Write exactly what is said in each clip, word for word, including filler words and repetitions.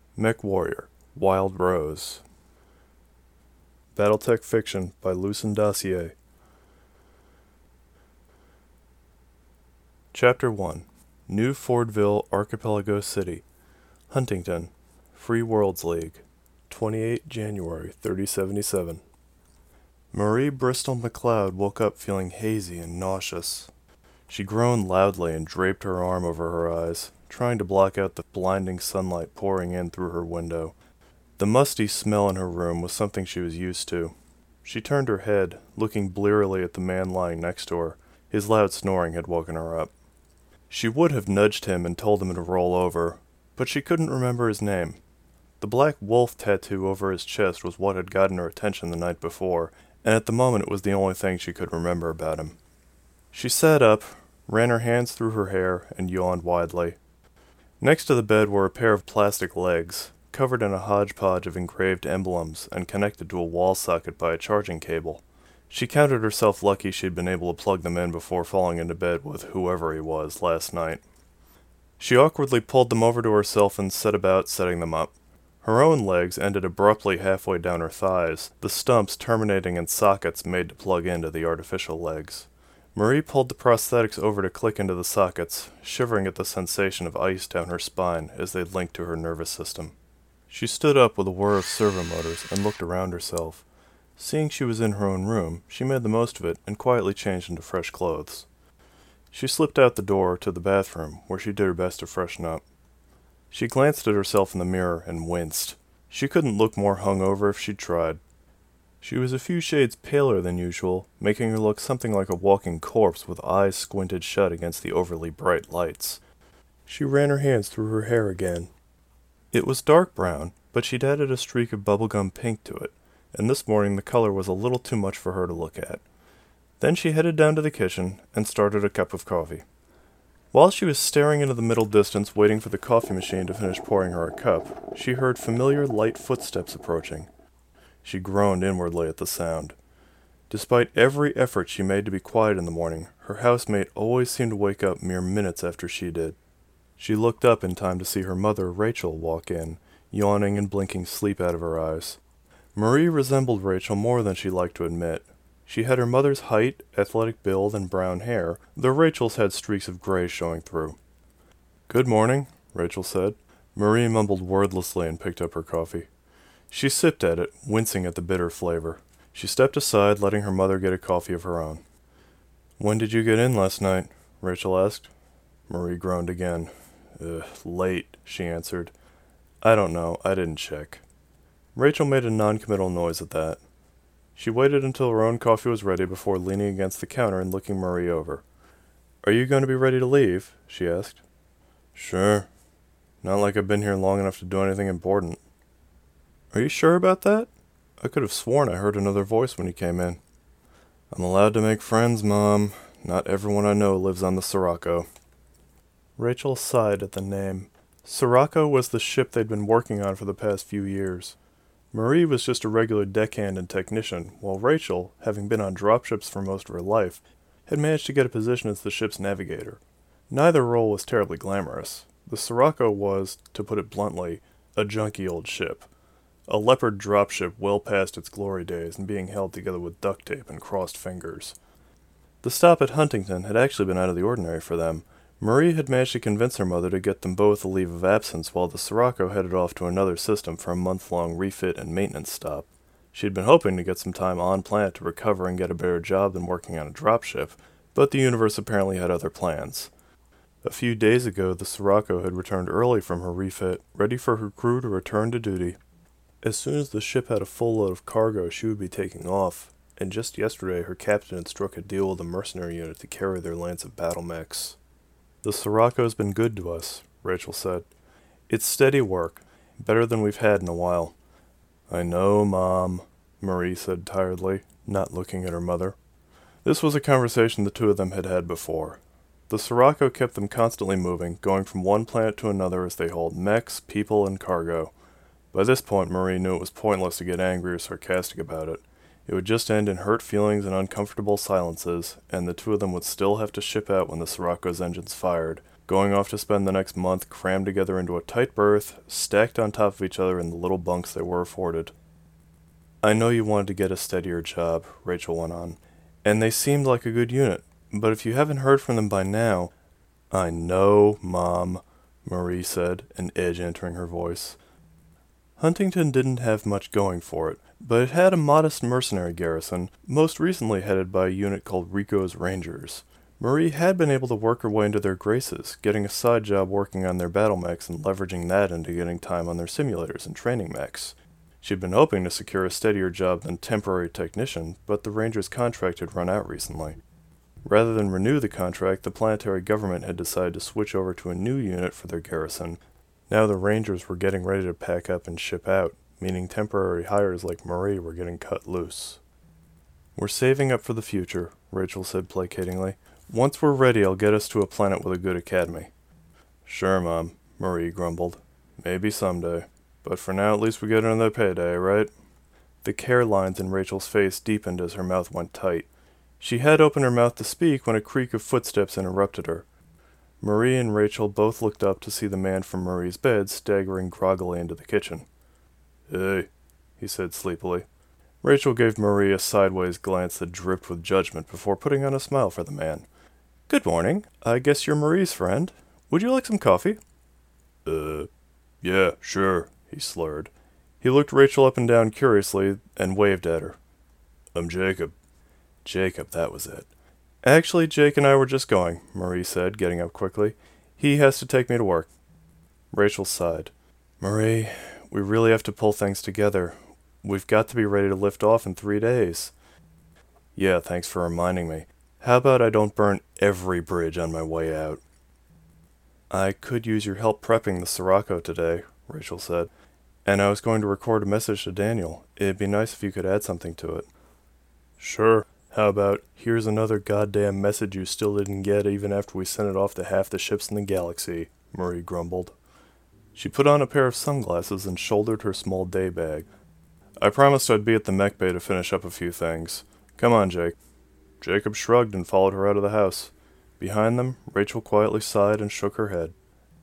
Mech Warrior, Wild Rose. Battletech Fiction by Lucien Dacier. Chapter one. New Fordville Archipelago City, Huntington, Free Worlds League, twenty-eighth January thirty seventy-seven. Marie Bristol McLeod woke up feeling hazy and nauseous. She groaned loudly and draped her arm over her eyes, trying to block out the blinding sunlight pouring in through her window. The musty smell in her room was something she was used to. She turned her head, looking blearily at the man lying next to her. His loud snoring had woken her up. She would have nudged him and told him to roll over, but she couldn't remember his name. The black wolf tattoo over his chest was what had gotten her attention the night before, and at the moment it was the only thing she could remember about him. She sat up, ran her hands through her hair, and yawned widely. Next to the bed were a pair of plastic legs, covered in a hodgepodge of engraved emblems and connected to a wall socket by a charging cable. She counted herself lucky she'd been able to plug them in before falling into bed with whoever he was last night. She awkwardly pulled them over to herself and set about setting them up. Her own legs ended abruptly halfway down her thighs, the stumps terminating in sockets made to plug into the artificial legs. Marie pulled the prosthetics over to click into the sockets, shivering at the sensation of ice down her spine as they linked to her nervous system. She stood up with a whir of servomotors and looked around herself. Seeing she was in her own room, she made the most of it and quietly changed into fresh clothes. She slipped out the door to the bathroom, where she did her best to freshen up. She glanced at herself in the mirror and winced. She couldn't look more hungover if she'd tried. She was a few shades paler than usual, making her look something like a walking corpse with eyes squinted shut against the overly bright lights. She ran her hands through her hair again. It was dark brown, but she'd added a streak of bubblegum pink to it, and this morning the color was a little too much for her to look at. Then she headed down to the kitchen and started a cup of coffee. While she was staring into the middle distance waiting for the coffee machine to finish pouring her a cup, she heard familiar light footsteps approaching. She groaned inwardly at the sound. Despite every effort she made to be quiet in the morning, her housemate always seemed to wake up mere minutes after she did. She looked up in time to see her mother, Rachel, walk in, yawning and blinking sleep out of her eyes. Marie resembled Rachel more than she liked to admit. She had her mother's height, athletic build, and brown hair, though Rachel's had streaks of gray showing through. "Good morning," Rachel said. Marie mumbled wordlessly and picked up her coffee. She sipped at it, wincing at the bitter flavor. She stepped aside, letting her mother get a coffee of her own. "When did you get in last night?" Rachel asked. Marie groaned again. Ugh, late, she answered. "I don't know, I didn't check." Rachel made a non-committal noise at that. She waited until her own coffee was ready before leaning against the counter and looking Marie over. "Are you going to be ready to leave?" she asked. "Sure. Not like I've been here long enough to do anything important." "Are you sure about that? I could have sworn I heard another voice when you came in." "I'm allowed to make friends, Mom. Not everyone I know lives on the Sirocco." Rachel sighed at the name. Sirocco was the ship they'd been working on for the past few years. Marie was just a regular deckhand and technician, while Rachel, having been on dropships for most of her life, had managed to get a position as the ship's navigator. Neither role was terribly glamorous. The Sirocco was, to put it bluntly, a junky old ship. A leopard dropship well past its glory days and being held together with duct tape and crossed fingers. The stop at Huntington had actually been out of the ordinary for them. Marie had managed to convince her mother to get them both a leave of absence while the Sirocco headed off to another system for a month-long refit and maintenance stop. She had been hoping to get some time on planet to recover and get a better job than working on a dropship, but the universe apparently had other plans. A few days ago, the Sirocco had returned early from her refit, ready for her crew to return to duty. As soon as the ship had a full load of cargo, she would be taking off, and just yesterday her captain had struck a deal with a mercenary unit to carry their lance of battle mechs. "The Sirocco's been good to us," Rachel said. "It's steady work, better than we've had in a while." "I know, Mom," Marie said tiredly, not looking at her mother. This was a conversation the two of them had had before. The Sirocco kept them constantly moving, going from one planet to another as they hauled mechs, people, and cargo. By this point, Marie knew it was pointless to get angry or sarcastic about it. It would just end in hurt feelings and uncomfortable silences, and the two of them would still have to ship out when the Sirocco's engines fired, going off to spend the next month crammed together into a tight berth, stacked on top of each other in the little bunks they were afforded. I know you wanted to get a steadier job, Rachel went on, and they seemed like a good unit, but if you haven't heard from them by now— I know, Mom, Marie said, an edge entering her voice. Huntington didn't have much going for it, but it had a modest mercenary garrison, most recently headed by a unit called Rico's Rangers. Marie had been able to work her way into their graces, getting a side job working on their battle mechs and leveraging that into getting time on their simulators and training mechs. She'd been hoping to secure a steadier job than temporary technician, but the Rangers' contract had run out recently. Rather than renew the contract, the planetary government had decided to switch over to a new unit for their garrison. Now the Rangers were getting ready to pack up and ship out, meaning temporary hires like Marie were getting cut loose. We're saving up for the future, Rachel said placatingly. Once we're ready, I'll get us to a planet with a good academy. Sure, Mom, Marie grumbled. Maybe someday. But for now, at least we get another payday, right? The care lines in Rachel's face deepened as her mouth went tight. She had opened her mouth to speak when a creak of footsteps interrupted her. Marie and Rachel both looked up to see the man from Marie's bed staggering groggily into the kitchen. Hey, he said sleepily. Rachel gave Marie a sideways glance that dripped with judgment before putting on a smile for the man. Good morning. I guess you're Marie's friend. Would you like some coffee? Uh, yeah, sure, he slurred. He looked Rachel up and down curiously and waved at her. I'm Jacob. Jacob, that was it. Actually, Jake and I were just going, Marie said, getting up quickly. He has to take me to work. Rachel sighed. Marie, we really have to pull things together. We've got to be ready to lift off in three days. Yeah, thanks for reminding me. How about I don't burn every bridge on my way out? I could use your help prepping the Sirocco today, Rachel said. And I was going to record a message to Daniel. It'd be nice if you could add something to it. Sure. How about, here's another goddamn message you still didn't get even after we sent it off to half the ships in the galaxy, Marie grumbled. She put on a pair of sunglasses and shouldered her small day bag. I promised I'd be at the mech bay to finish up a few things. Come on, Jake. Jacob shrugged and followed her out of the house. Behind them, Rachel quietly sighed and shook her head.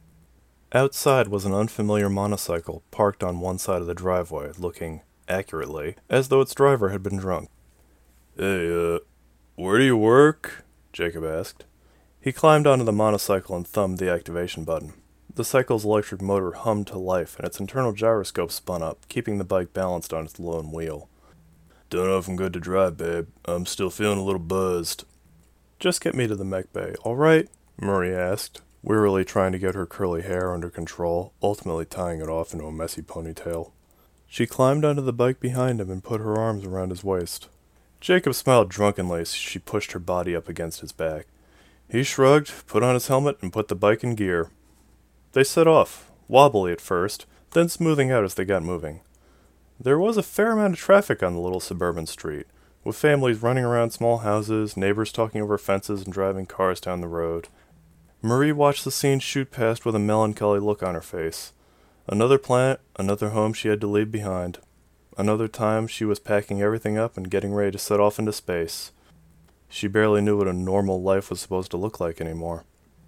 Outside was an unfamiliar monocycle parked on one side of the driveway, looking, accurately, as though its driver had been drunk. Hey, uh, where do you work? Jacob asked. He climbed onto the monocycle and thumbed the activation button. The cycle's electric motor hummed to life, and its internal gyroscope spun up, keeping the bike balanced on its lone wheel. Don't know if I'm good to drive, babe. I'm still feeling a little buzzed. Just get me to the mech bay, all right? Marie asked, wearily trying to get her curly hair under control, ultimately tying it off into a messy ponytail. She climbed onto the bike behind him and put her arms around his waist. Jacob smiled drunkenly as she pushed her body up against his back. He shrugged, put on his helmet, and put the bike in gear. They set off, wobbly at first, then smoothing out as they got moving. There was a fair amount of traffic on the little suburban street, with families running around small houses, neighbors talking over fences and driving cars down the road. Marie watched the scene shoot past with a melancholy look on her face. Another planet, another home she had to leave behind. Another time she was packing everything up and getting ready to set off into space. She barely knew what a normal life was supposed to look like anymore.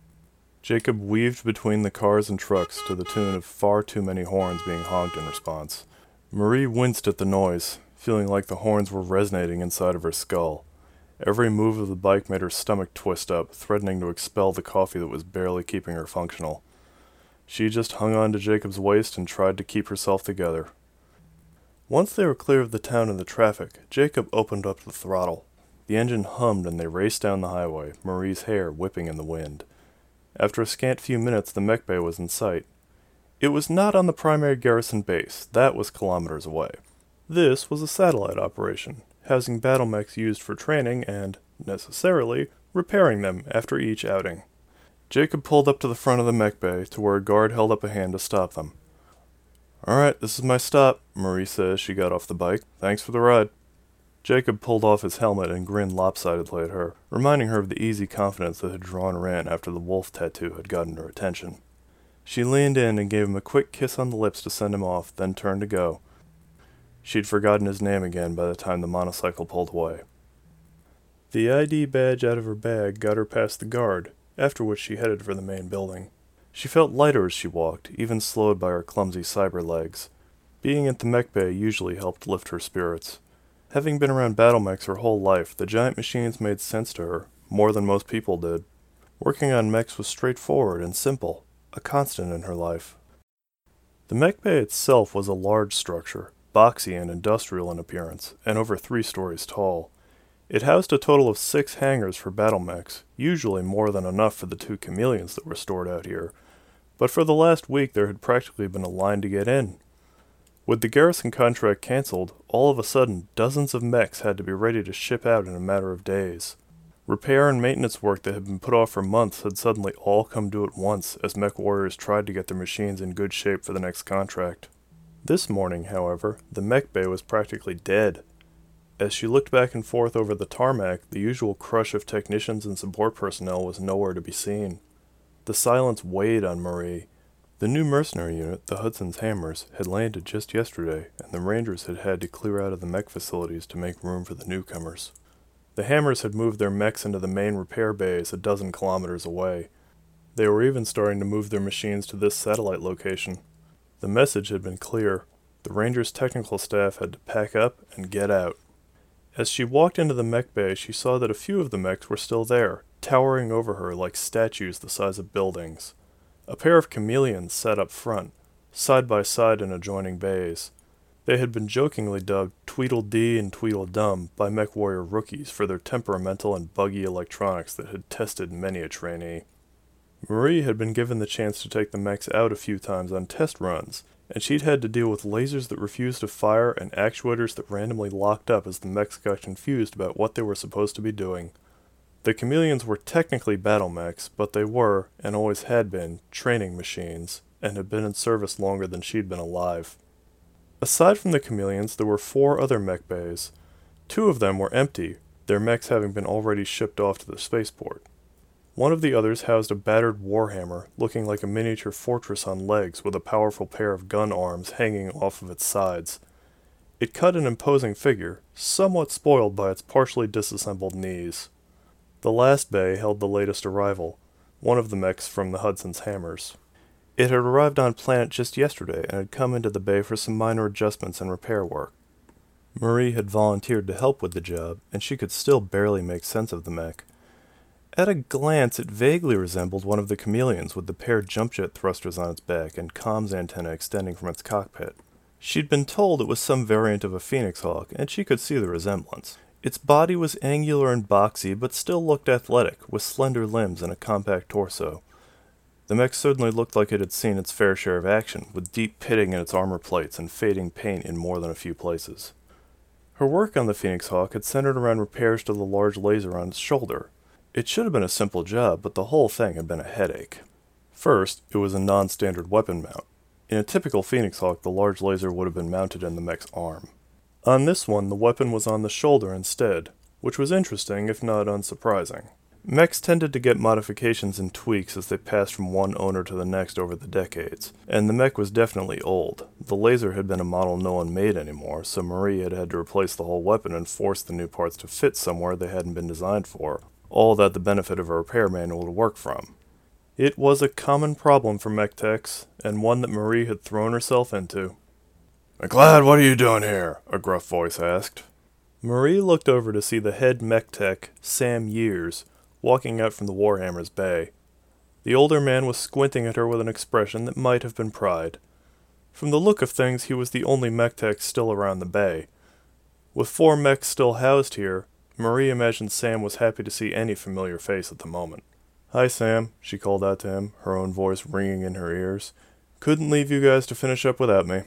Jacob weaved between the cars and trucks to the tune of far too many horns being honked in response. Marie winced at the noise, feeling like the horns were resonating inside of her skull. Every move of the bike made her stomach twist up, threatening to expel the coffee that was barely keeping her functional. She just hung on to Jacob's waist and tried to keep herself together. Once they were clear of the town and the traffic, Jacob opened up the throttle. The engine hummed and they raced down the highway, Marie's hair whipping in the wind. After a scant few minutes, the mech bay was in sight. It was not on the primary garrison base, that was kilometers away. This was a satellite operation, housing battle mechs used for training and, necessarily, repairing them after each outing. Jacob pulled up to the front of the mech bay to where a guard held up a hand to stop them. Alright, this is my stop, Marie said as she got off the bike. Thanks for the ride. Jacob pulled off his helmet and grinned lopsidedly at her, reminding her of the easy confidence that had drawn her in after the wolf tattoo had gotten her attention. She leaned in and gave him a quick kiss on the lips to send him off, then turned to go. She'd forgotten his name again by the time the monocycle pulled away. The I D badge out of her bag got her past the guard, after which she headed for the main building. She felt lighter as she walked, even slowed by her clumsy cyber legs. Being at the mech bay usually helped lift her spirits. Having been around battle mechs her whole life, the giant machines made sense to her, more than most people did. Working on mechs was straightforward and simple, a constant in her life. The mech bay itself was a large structure, boxy and industrial in appearance, and over three stories tall. It housed a total of six hangars for battle mechs, usually more than enough for the two chameleons that were stored out here, but for the last week there had practically been a line to get in. With the garrison contract cancelled, all of a sudden dozens of mechs had to be ready to ship out in a matter of days. Repair and maintenance work that had been put off for months had suddenly all come due at once as mech warriors tried to get their machines in good shape for the next contract. This morning, however, the mech bay was practically dead. As she looked back and forth over the tarmac, the usual crush of technicians and support personnel was nowhere to be seen. The silence weighed on Marie. The new mercenary unit, the Hudson's Hammers, had landed just yesterday, and the Rangers had had to clear out of the mech facilities to make room for the newcomers. The Hammers had moved their mechs into the main repair bays a dozen kilometers away. They were even starting to move their machines to this satellite location. The message had been clear. The Rangers' technical staff had to pack up and get out. As she walked into the mech bay, she saw that a few of the mechs were still there, towering over her like statues the size of buildings. A pair of chameleons sat up front, side by side in adjoining bays. They had been jokingly dubbed Tweedledee and Tweedledum by mech warrior rookies for their temperamental and buggy electronics that had tested many a trainee. Marie had been given the chance to take the mechs out a few times on test runs, and she'd had to deal with lasers that refused to fire and actuators that randomly locked up as the mechs got confused about what they were supposed to be doing. The chameleons were technically battle mechs, but they were, and always had been, training machines, and had been in service longer than she'd been alive. Aside from the chameleons, there were four other mech bays. Two of them were empty, their mechs having been already shipped off to the spaceport. One of the others housed a battered warhammer, looking like a miniature fortress on legs with a powerful pair of gun arms hanging off of its sides. It cut an imposing figure, somewhat spoiled by its partially disassembled knees. The last bay held the latest arrival, one of the mechs from the Hudson's Hammers. It had arrived on planet just yesterday and had come into the bay for some minor adjustments and repair work. Marie had volunteered to help with the job, and she could still barely make sense of the mech. At a glance, it vaguely resembled one of the chameleons with the paired jump jet thrusters on its back and comms antenna extending from its cockpit. She'd been told it was some variant of a Phoenix Hawk, and she could see the resemblance. Its body was angular and boxy, but still looked athletic, with slender limbs and a compact torso. The mech certainly looked like it had seen its fair share of action, with deep pitting in its armor plates and fading paint in more than a few places. Her work on the Phoenix Hawk had centered around repairs to the large laser on its shoulder. It should have been a simple job, but the whole thing had been a headache. First, it was a non-standard weapon mount. In a typical Phoenix Hawk, the large laser would have been mounted in the mech's arm. On this one, the weapon was on the shoulder instead, which was interesting if not unsurprising. Mechs tended to get modifications and tweaks as they passed from one owner to the next over the decades, and the mech was definitely old. The laser had been a model no one made anymore, so Marie had had to replace the whole weapon and force the new parts to fit somewhere they hadn't been designed for, all without the benefit of a repair manual to work from. It was a common problem for mech techs, and one that Marie had thrown herself into. "McLeod, what are you doing here?" a gruff voice asked. Marie looked over to see the head mech tech, Sam Years, walking out from the Warhammer's bay. The older man was squinting at her with an expression that might have been pride. From the look of things, he was the only mech tech still around the bay. With four mechs still housed here, Marie imagined Sam was happy to see any familiar face at the moment. "Hi, Sam," she called out to him, her own voice ringing in her ears. "Couldn't leave you guys to finish up without me."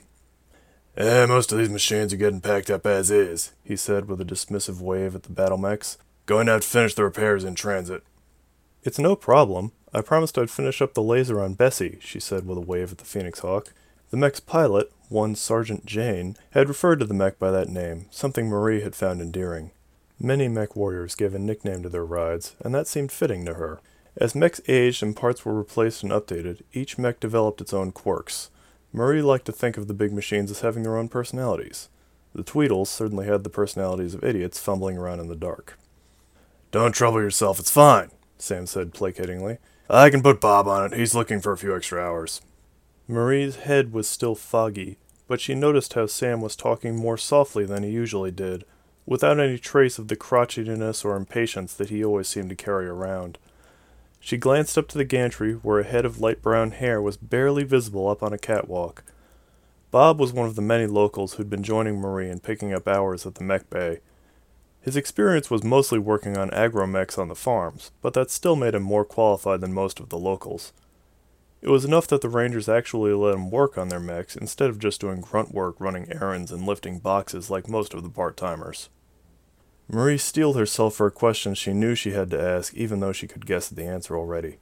"Eh, most of these machines are getting packed up as is," he said with a dismissive wave at the battle mechs. "Going out to finish the repairs in transit." "It's no problem. I promised I'd finish up the laser on Bessie," she said with a wave at the Phoenix Hawk. The mech's pilot, one Sergeant Jane, had referred to the mech by that name, something Marie had found endearing. Many mech warriors gave a nickname to their rides, and that seemed fitting to her. As mechs aged and parts were replaced and updated, each mech developed its own quirks. Marie liked to think of the big machines as having their own personalities. The Tweedles certainly had the personalities of idiots fumbling around in the dark. "Don't trouble yourself, it's fine," Sam said placatingly. I can put Bob on it. He's looking for a few extra hours. Marie's head was still foggy, but she noticed how Sam was talking more softly than he usually did, without any trace of the crotchetiness or impatience that he always seemed to carry around. She glanced up to the gantry, where a head of light brown hair was barely visible up on a catwalk. Bob was one of the many locals who'd been joining Marie in picking up hours at the mech bay. His experience was mostly working on agromechs on the farms, but that still made him more qualified than most of the locals. It was enough that the Rangers actually let him work on their mechs instead of just doing grunt work running errands and lifting boxes like most of the part-timers. Marie steeled herself for a question she knew she had to ask, even though she could guess the answer already.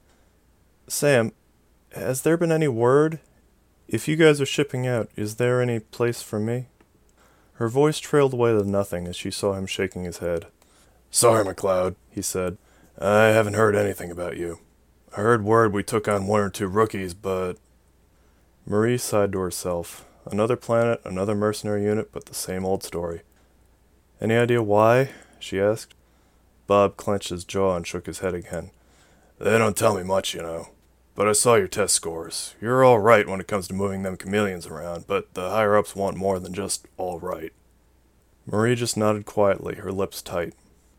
Sam, has there been any word? If you guys are shipping out, is there any place for me? Her voice trailed away to nothing as she saw him shaking his head. Sorry, McLeod, he said. I haven't heard anything about you. I heard word we took on one or two rookies, but... Marie sighed to herself. Another planet, another mercenary unit, but the same old story. Any idea why? She asked. Bob clenched his jaw and shook his head again. They don't tell me much, you know. But I saw your test scores. You're all right when it comes to moving them chameleons around, but the higher-ups want more than just all right. Marie just nodded quietly, her lips tight.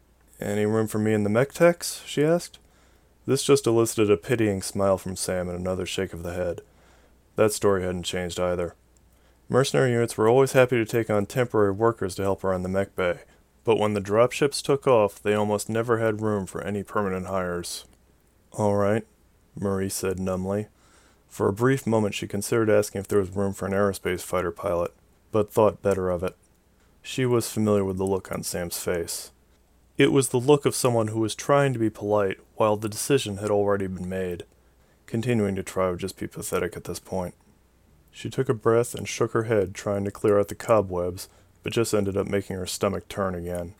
Any room for me in the mech techs? She asked. This just elicited a pitying smile from Sam and another shake of the head. That story hadn't changed either. Mercenary units were always happy to take on temporary workers to help around the mech bay, but when the dropships took off, they almost never had room for any permanent hires. All right, Marie said numbly. For a brief moment she considered asking if there was room for an aerospace fighter pilot, but thought better of it. She was familiar with the look on Sam's face. It was the look of someone who was trying to be polite while the decision had already been made. Continuing to try would just be pathetic at this point. She took a breath and shook her head, trying to clear out the cobwebs, but just ended up making her stomach turn again.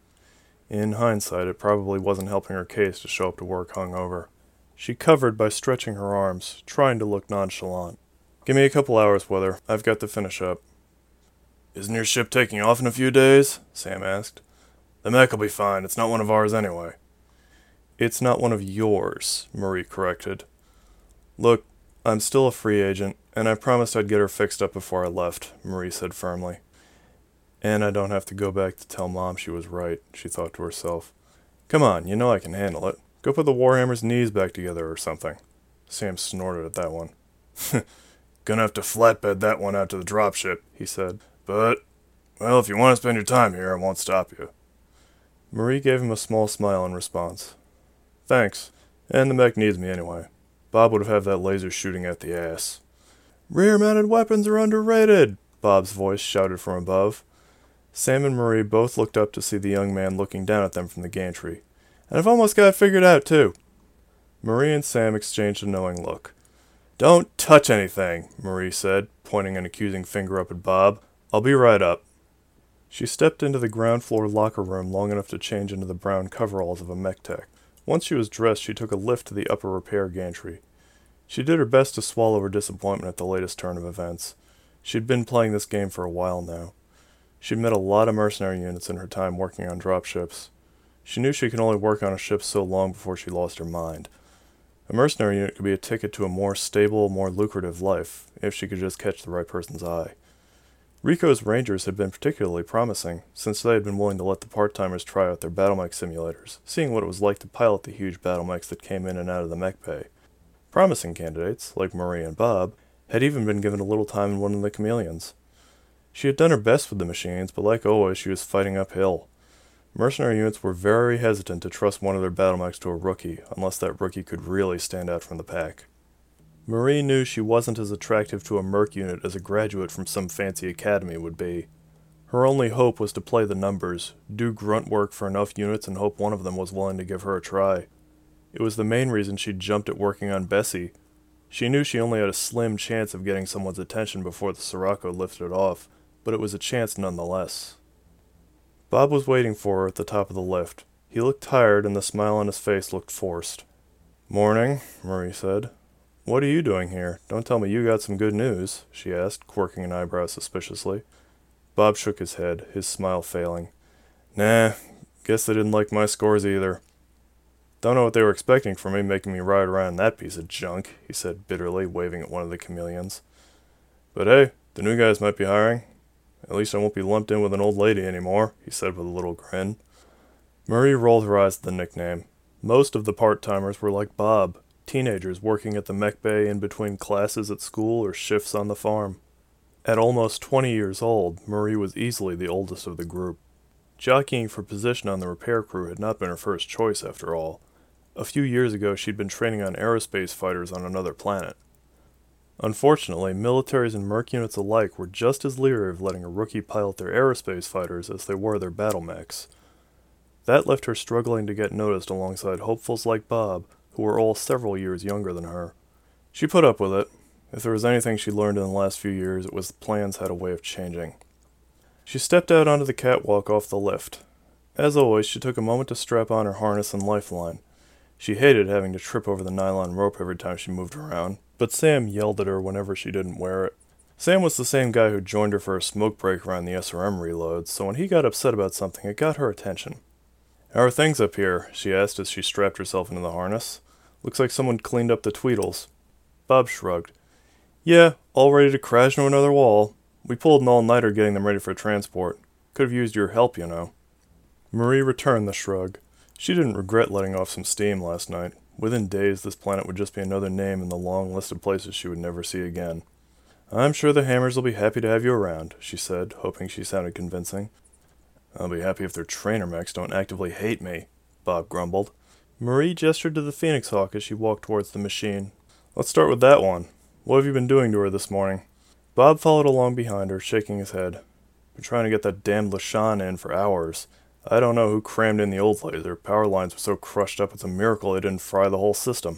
In hindsight, it probably wasn't helping her case to show up to work hungover. She covered by stretching her arms, trying to look nonchalant. Give me a couple hours, Weather. I've got to finish up. Isn't your ship taking off in a few days? Sam asked. The mech will be fine. It's not one of ours anyway. It's not one of yours, Marie corrected. Look, I'm still a free agent, and I promised I'd get her fixed up before I left, Marie said firmly. And I don't have to go back to tell Mom she was right, she thought to herself. Come on, you know I can handle it. Go put the Warhammer's knees back together or something. Sam snorted at that one. Gonna have to flatbed that one out to the dropship, he said. But, well, if you want to spend your time here, I won't stop you. Marie gave him a small smile in response. Thanks, and the mech needs me anyway. Bob would have had that laser shooting at the ass. Rear-mounted weapons are underrated, Bob's voice shouted from above. Sam and Marie both looked up to see the young man looking down at them from the gantry. And I've almost got it figured out, too. Marie and Sam exchanged a knowing look. Don't touch anything, Marie said, pointing an accusing finger up at Bob. I'll be right up. She stepped into the ground floor locker room long enough to change into the brown coveralls of a mech tech. Once she was dressed, she took a lift to the upper repair gantry. She did her best to swallow her disappointment at the latest turn of events. She'd been playing this game for a while now. She'd met a lot of mercenary units in her time working on dropships. She knew she could only work on a ship so long before she lost her mind. A mercenary unit could be a ticket to a more stable, more lucrative life, if she could just catch the right person's eye. Rico's Rangers had been particularly promising, since they had been willing to let the part-timers try out their battlemech simulators, seeing what it was like to pilot the huge battlemechs that came in and out of the mech bay. Promising candidates, like Marie and Bob, had even been given a little time in one of the chameleons. She had done her best with the machines, but like always, she was fighting uphill. Mercenary units were very hesitant to trust one of their battlemechs to a rookie, unless that rookie could really stand out from the pack. Marie knew she wasn't as attractive to a merc unit as a graduate from some fancy academy would be. Her only hope was to play the numbers, do grunt work for enough units and hope one of them was willing to give her a try. It was the main reason she'd jumped at working on Bessie. She knew she only had a slim chance of getting someone's attention before the Sirocco lifted it off, but it was a chance nonetheless. Bob was waiting for her at the top of the lift. He looked tired and the smile on his face looked forced. Morning, Marie said. What are you doing here? Don't tell me you got some good news, she asked, quirking an eyebrow suspiciously. Bob shook his head, his smile failing. Nah, guess they didn't like my scores either. Don't know what they were expecting from me making me ride around in that piece of junk, he said bitterly, waving at one of the chameleons. But hey, the new guys might be hiring. At least I won't be lumped in with an old lady anymore, he said with a little grin. Marie rolled her eyes at the nickname. Most of the part-timers were like Bob, teenagers working at the mech bay in between classes at school or shifts on the farm. At almost twenty years old, Marie was easily the oldest of the group. Jockeying for position on the repair crew had not been her first choice, after all. A few years ago, she'd been training on aerospace fighters on another planet. Unfortunately, militaries and merc units alike were just as leery of letting a rookie pilot their aerospace fighters as they were their battle mechs. That left her struggling to get noticed alongside hopefuls like Bob, who were all several years younger than her. She put up with it. If there was anything she learned in the last few years, it was the plans had a way of changing. She stepped out onto the catwalk off the lift. As always, she took a moment to strap on her harness and lifeline. She hated having to trip over the nylon rope every time she moved around, but Sam yelled at her whenever she didn't wear it. Sam was the same guy who joined her for a smoke break around the S R M reloads, so when he got upset about something, it got her attention. "How are things up here?" she asked as she strapped herself into the harness. "Looks like someone cleaned up the Tweedles." Bob shrugged. "Yeah, all ready to crash into another wall. We pulled an all-nighter getting them ready for transport. Could have used your help, you know." Marie returned the shrug. She didn't regret letting off some steam last night. Within days, this planet would just be another name in the long list of places she would never see again. "I'm sure the Hammers will be happy to have you around," she said, hoping she sounded convincing. "I'll be happy if their trainer mechs don't actively hate me," Bob grumbled. Marie gestured to the Phoenix Hawk as she walked towards the machine. "Let's start with that one. What have you been doing to her this morning?" Bob followed along behind her, shaking his head. "Been trying to get that damned Lashan in for hours. I don't know who crammed in the old laser. Power lines were so crushed up it's a miracle they didn't fry the whole system."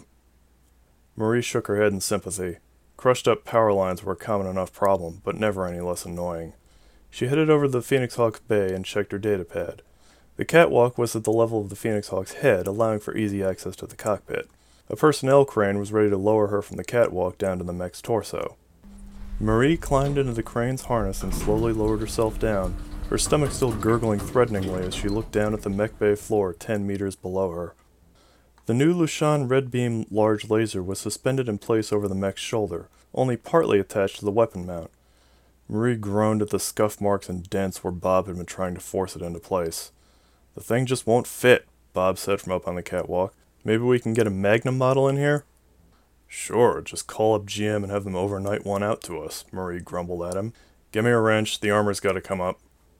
Marie shook her head in sympathy. Crushed up power lines were a common enough problem, but never any less annoying. She headed over to the Phoenix Hawk's bay and checked her datapad. The catwalk was at the level of the Phoenix Hawk's head, allowing for easy access to the cockpit. A personnel crane was ready to lower her from the catwalk down to the mech's torso. Marie climbed into the crane's harness and slowly lowered herself down, her stomach still gurgling threateningly as she looked down at the mech bay floor ten meters below her. The new Lushan Red Beam large laser was suspended in place over the mech's shoulder, only partly attached to the weapon mount. Marie groaned at the scuff marks and dents where Bob had been trying to force it into place. "The thing just won't fit," Bob said from up on the catwalk. "Maybe we can get a Magnum model in here?" "Sure, just call up G M and have them overnight one out to us," Marie grumbled at him. "Give me a wrench, the armor's got to come up."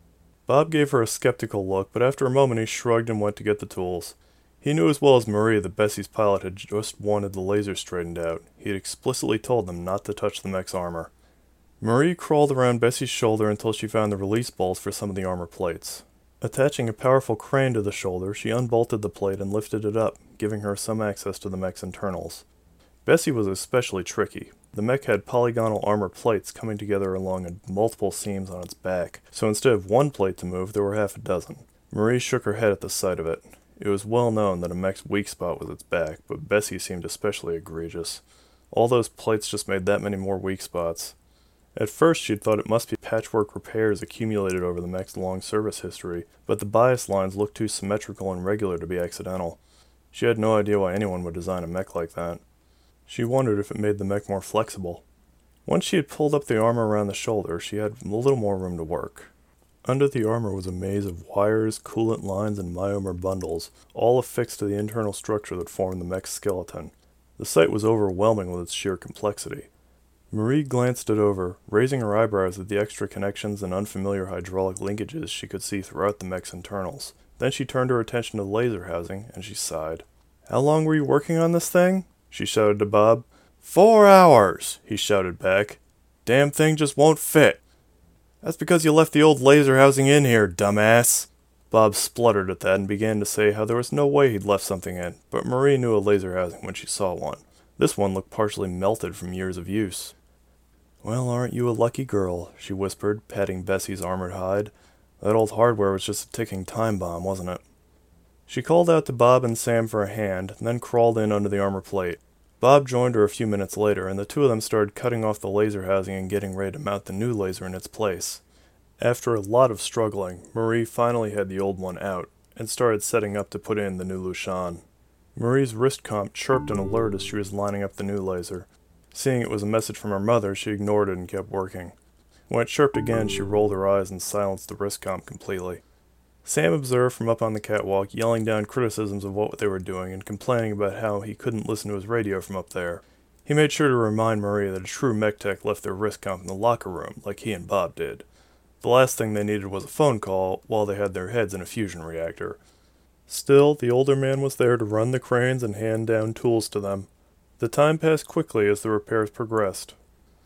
Bob gave her a skeptical look, but after a moment he shrugged and went to get the tools. He knew as well as Marie that Bessie's pilot had just wanted the laser straightened out. He had explicitly told them not to touch the mech's armor. Marie crawled around Bessie's shoulder until she found the release bolts for some of the armor plates. Attaching a powerful crane to the shoulder, she unbolted the plate and lifted it up, giving her some access to the mech's internals. Bessie was especially tricky. The mech had polygonal armor plates coming together along multiple seams on its back, so instead of one plate to move, there were half a dozen. Marie shook her head at the sight of it. It was well known that a mech's weak spot was its back, but Bessie seemed especially egregious. All those plates just made that many more weak spots. At first she'd thought it must be patchwork repairs accumulated over the mech's long service history, but the bias lines looked too symmetrical and regular to be accidental. She had no idea why anyone would design a mech like that. She wondered if it made the mech more flexible. Once she had pulled up the armor around the shoulder, she had a little more room to work. Under the armor was a maze of wires, coolant lines, and myomer bundles, all affixed to the internal structure that formed the mech's skeleton. The sight was overwhelming with its sheer complexity. Marie glanced it over, raising her eyebrows at the extra connections and unfamiliar hydraulic linkages she could see throughout the mech's internals. Then she turned her attention to the laser housing, and she sighed. "How long were you working on this thing?" she shouted to Bob. "Four hours!" he shouted back. "Damn thing just won't fit." "That's because you left the old laser housing in here, dumbass." Bob spluttered at that and began to say how there was no way he'd left something in, but Marie knew a laser housing when she saw one. This one looked partially melted from years of use. "Well, aren't you a lucky girl?" she whispered, patting Bessie's armored hide. "That old hardware was just a ticking time bomb, wasn't it?" She called out to Bob and Sam for a hand, and then crawled in under the armor plate. Bob joined her a few minutes later, and the two of them started cutting off the laser housing and getting ready to mount the new laser in its place. After a lot of struggling, Marie finally had the old one out, and started setting up to put in the new Lushan. Marie's wrist comp chirped an alert as she was lining up the new laser. Seeing it was a message from her mother, she ignored it and kept working. When it chirped again, she rolled her eyes and silenced the wrist comp completely. Sam observed from up on the catwalk, yelling down criticisms of what they were doing and complaining about how he couldn't listen to his radio from up there. He made sure to remind Marie that a true mech tech left their wrist comp in the locker room, like he and Bob did. The last thing they needed was a phone call while they had their heads in a fusion reactor. Still, the older man was there to run the cranes and hand down tools to them. The time passed quickly as the repairs progressed.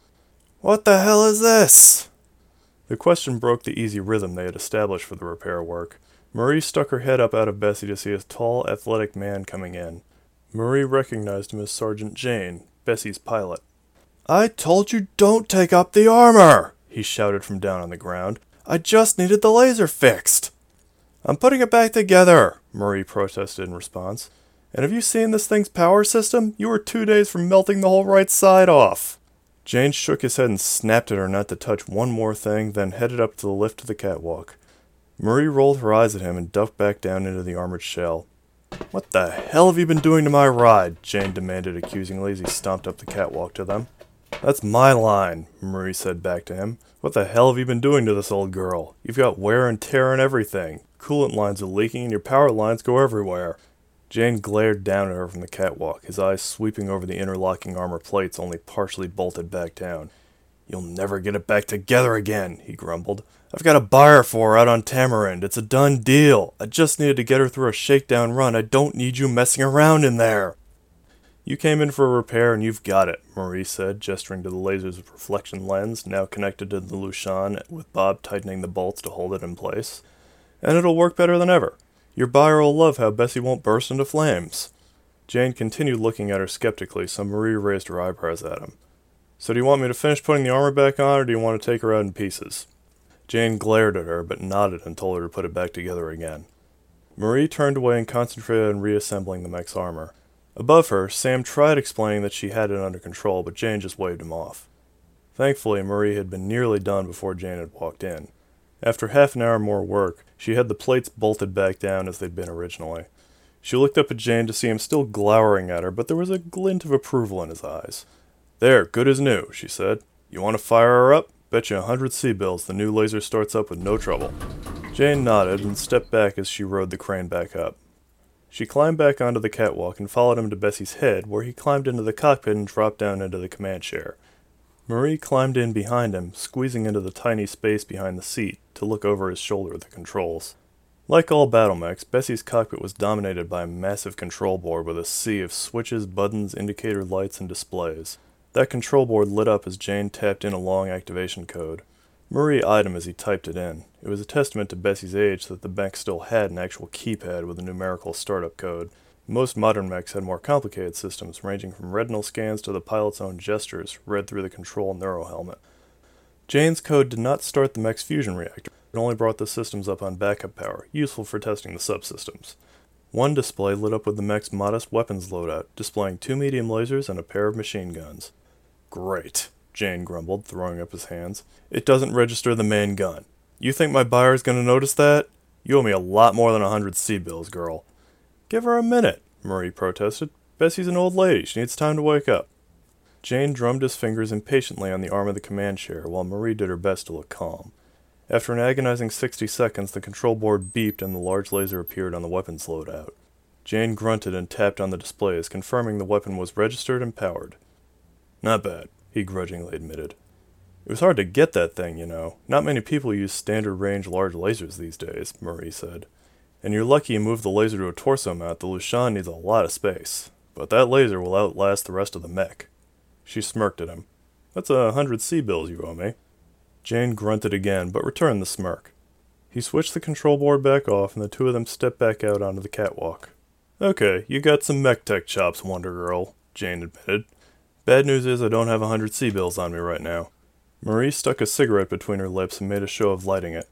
"What the hell is this?" The question broke the easy rhythm they had established for the repair work. Marie stuck her head up out of Bessie to see a tall, athletic man coming in. Marie recognized him as Sergeant Jane, Bessie's pilot. "I told you don't take up the armor!" he shouted from down on the ground. "I just needed the laser fixed." "I'm putting it back together," Marie protested in response. "And have you seen this thing's power system? You were two days from melting the whole right side off." Jane shook his head and snapped at her not to touch one more thing, then headed up to the lift to the catwalk. Marie rolled her eyes at him and ducked back down into the armored shell. "What the hell have you been doing to my ride?" Jane demanded accusingly as he stomped up the catwalk to them. "That's my line," Marie said back to him. "What the hell have you been doing to this old girl? You've got wear and tear and everything. Coolant lines are leaking and your power lines go everywhere." Jane glared down at her from the catwalk, his eyes sweeping over the interlocking armor plates only partially bolted back down. "You'll never get it back together again," he grumbled. "I've got a buyer for her out on Tamarind. It's a done deal. I just needed to get her through a shakedown run. I don't need you messing around in there." "You came in for a repair and you've got it," Marie said, gesturing to the laser's reflection lens, now connected to the Lushan, with Bob tightening the bolts to hold it in place. "And it'll work better than ever. Your buyer will love how Bessie won't burst into flames." Jane continued looking at her skeptically, so Marie raised her eyebrows at him. "So do you want me to finish putting the armor back on, or do you want to take her out in pieces?" Jane glared at her, but nodded and told her to put it back together again. Marie turned away and concentrated on reassembling the mech's armor. Above her, Sam tried explaining that she had it under control, but Jane just waved him off. Thankfully, Marie had been nearly done before Jane had walked in. After half an hour more work, she had the plates bolted back down as they'd been originally. She looked up at Jane to see him still glowering at her, but there was a glint of approval in his eyes. "There, good as new," she said. "You want to fire her up? Bet you a hundred C-bills the new laser starts up with no trouble." Jane nodded and stepped back as she rode the crane back up. She climbed back onto the catwalk and followed him to Bessie's head, where he climbed into the cockpit and dropped down into the command chair. Marie climbed in behind him, squeezing into the tiny space behind the seat to look over his shoulder at the controls. Like all battle mechs, Bessie's cockpit was dominated by a massive control board with a sea of switches, buttons, indicator lights, and displays. That control board lit up as Jane tapped in a long activation code. Marie eyed him as he typed it in. It was a testament to Bessie's age that the mech still had an actual keypad with a numerical startup code. Most modern mechs had more complicated systems, ranging from retinal scans to the pilot's own gestures, read through the control neurohelmet. Jane's code did not start the mech's fusion reactor. It only brought the systems up on backup power, useful for testing the subsystems. One display lit up with the mech's modest weapons loadout, displaying two medium lasers and a pair of machine guns. "Great," Jane grumbled, throwing up his hands. "It doesn't register the main gun. You think my buyer's gonna notice that? You owe me a lot more than a hundred C-bills, girl." "Give her a minute," Marie protested. "Bessie's an old lady. She needs time to wake up." Jane drummed his fingers impatiently on the arm of the command chair, while Marie did her best to look calm. After an agonizing sixty seconds, the control board beeped and the large laser appeared on the weapons loadout. Jane grunted and tapped on the displays, confirming the weapon was registered and powered. "Not bad," he grudgingly admitted. "It was hard to get that thing, you know. Not many people use standard-range large lasers these days," Marie said. "And you're lucky you moved the laser to a torso mount. The Lushan needs a lot of space. But that laser will outlast the rest of the mech." She smirked at him. "That's a hundred C-bills you owe me." Jane grunted again, but returned the smirk. He switched the control board back off, and the two of them stepped back out onto the catwalk. "Okay, you got some mech tech chops, Wonder Girl," Jane admitted. "Bad news is I don't have a hundred C-bills on me right now." Marie stuck a cigarette between her lips and made a show of lighting it.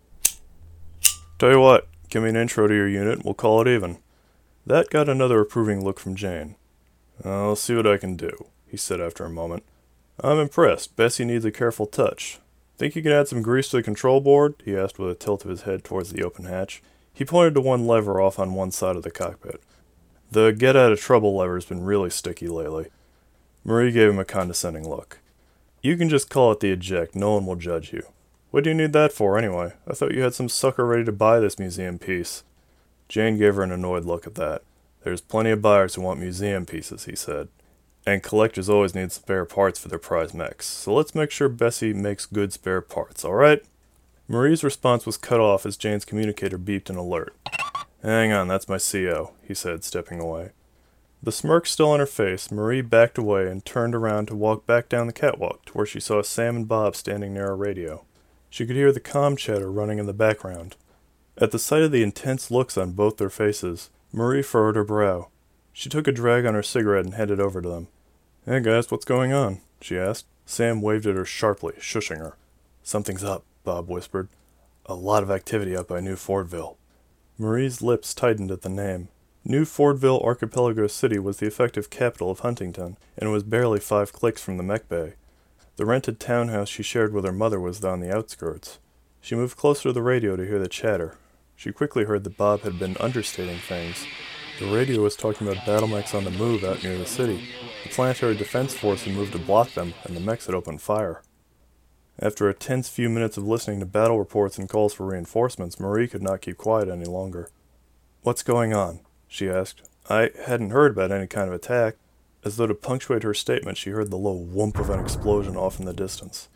"Tell you what, give me an intro to your unit, we'll call it even." That got another approving look from Jane. "I'll see what I can do," he said after a moment. "I'm impressed. Bessie needs a careful touch. Think you can add some grease to the control board?" he asked with a tilt of his head towards the open hatch. He pointed to one lever off on one side of the cockpit. The get-out-of-trouble lever's been really sticky lately. Marie gave him a condescending look. You can just call it the eject, no one will judge you. What do you need that for, anyway? I thought you had some sucker ready to buy this museum piece. Jane gave her an annoyed look at that. There's plenty of buyers who want museum pieces, he said. And collectors always need spare parts for their prize mechs, so let's make sure Bessie makes good spare parts, alright? Marie's response was cut off as Jane's communicator beeped an alert. Hang on, that's my C O, he said, stepping away. The smirk still on her face, Marie backed away and turned around to walk back down the catwalk to where she saw Sam and Bob standing near a radio. She could hear the comm chatter running in the background. At the sight of the intense looks on both their faces, Marie furrowed her brow. She took a drag on her cigarette and handed it over to them. Hey guys, what's going on? She asked. Sam waved at her sharply, shushing her. Something's up, Bob whispered. A lot of activity up by New Fordville. Marie's lips tightened at the name. New Fordville Archipelago City was the effective capital of Huntington, and it was barely five clicks from the mech bay. The rented townhouse she shared with her mother was on the outskirts. She moved closer to the radio to hear the chatter. She quickly heard that Bob had been understating things. The radio was talking about battle mechs on the move out near the city. The Planetary Defense Force had moved to block them, and the mechs had opened fire. After a tense few minutes of listening to battle reports and calls for reinforcements, Marie could not keep quiet any longer. What's going on? She asked. I hadn't heard about any kind of attack. As though to punctuate her statement, she heard the low whoomp of an explosion off in the distance.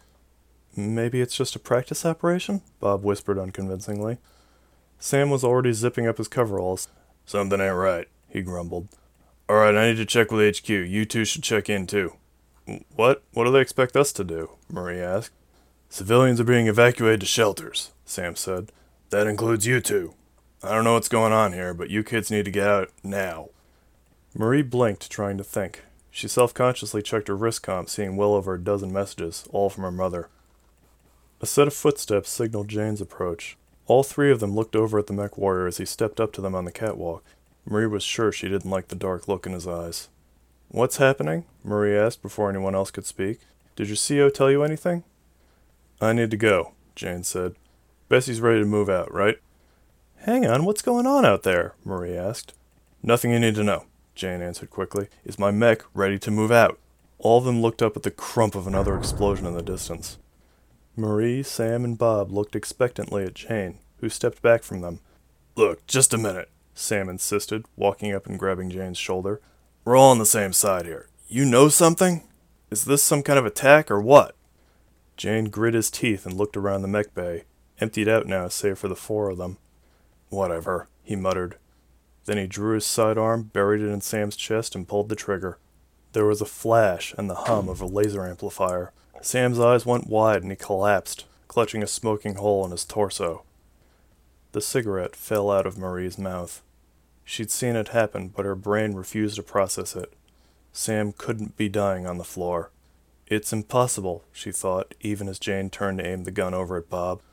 Maybe it's just a practice operation? Bob whispered unconvincingly. Sam was already zipping up his coveralls. Something ain't right, he grumbled. Alright, I need to check with H Q. You two should check in too. What? What do they expect us to do? Marie asked. Civilians are being evacuated to shelters, Sam said. That includes you two. I don't know what's going on here, but you kids need to get out now. Marie blinked, trying to think. She self-consciously checked her wrist comp, seeing well over a dozen messages, all from her mother. A set of footsteps signaled Jane's approach. All three of them looked over at the mech warrior as he stepped up to them on the catwalk. Marie was sure she didn't like the dark look in his eyes. What's happening? Marie asked before anyone else could speak. Did your C O tell you anything? I need to go, Jane said. Bessie's ready to move out, right? Hang on, what's going on out there? Marie asked. Nothing you need to know, Jane answered quickly. Is my mech ready to move out? All of them looked up at the crump of another explosion in the distance. Marie, Sam, and Bob looked expectantly at Jane, who stepped back from them. Look, just a minute, Sam insisted, walking up and grabbing Jane's shoulder. We're all on the same side here. You know something? Is this some kind of attack or what? Jane grit his teeth and looked around the mech bay, emptied out now save for the four of them. Whatever, he muttered. Then he drew his sidearm, buried it in Sam's chest, and pulled the trigger. There was a flash and the hum of a laser amplifier. Sam's eyes went wide and he collapsed, clutching a smoking hole in his torso. The cigarette fell out of Marie's mouth. She'd seen it happen, but her brain refused to process it. Sam couldn't be dying on the floor. It's impossible, she thought, even as Jane turned to aim the gun over at Bob.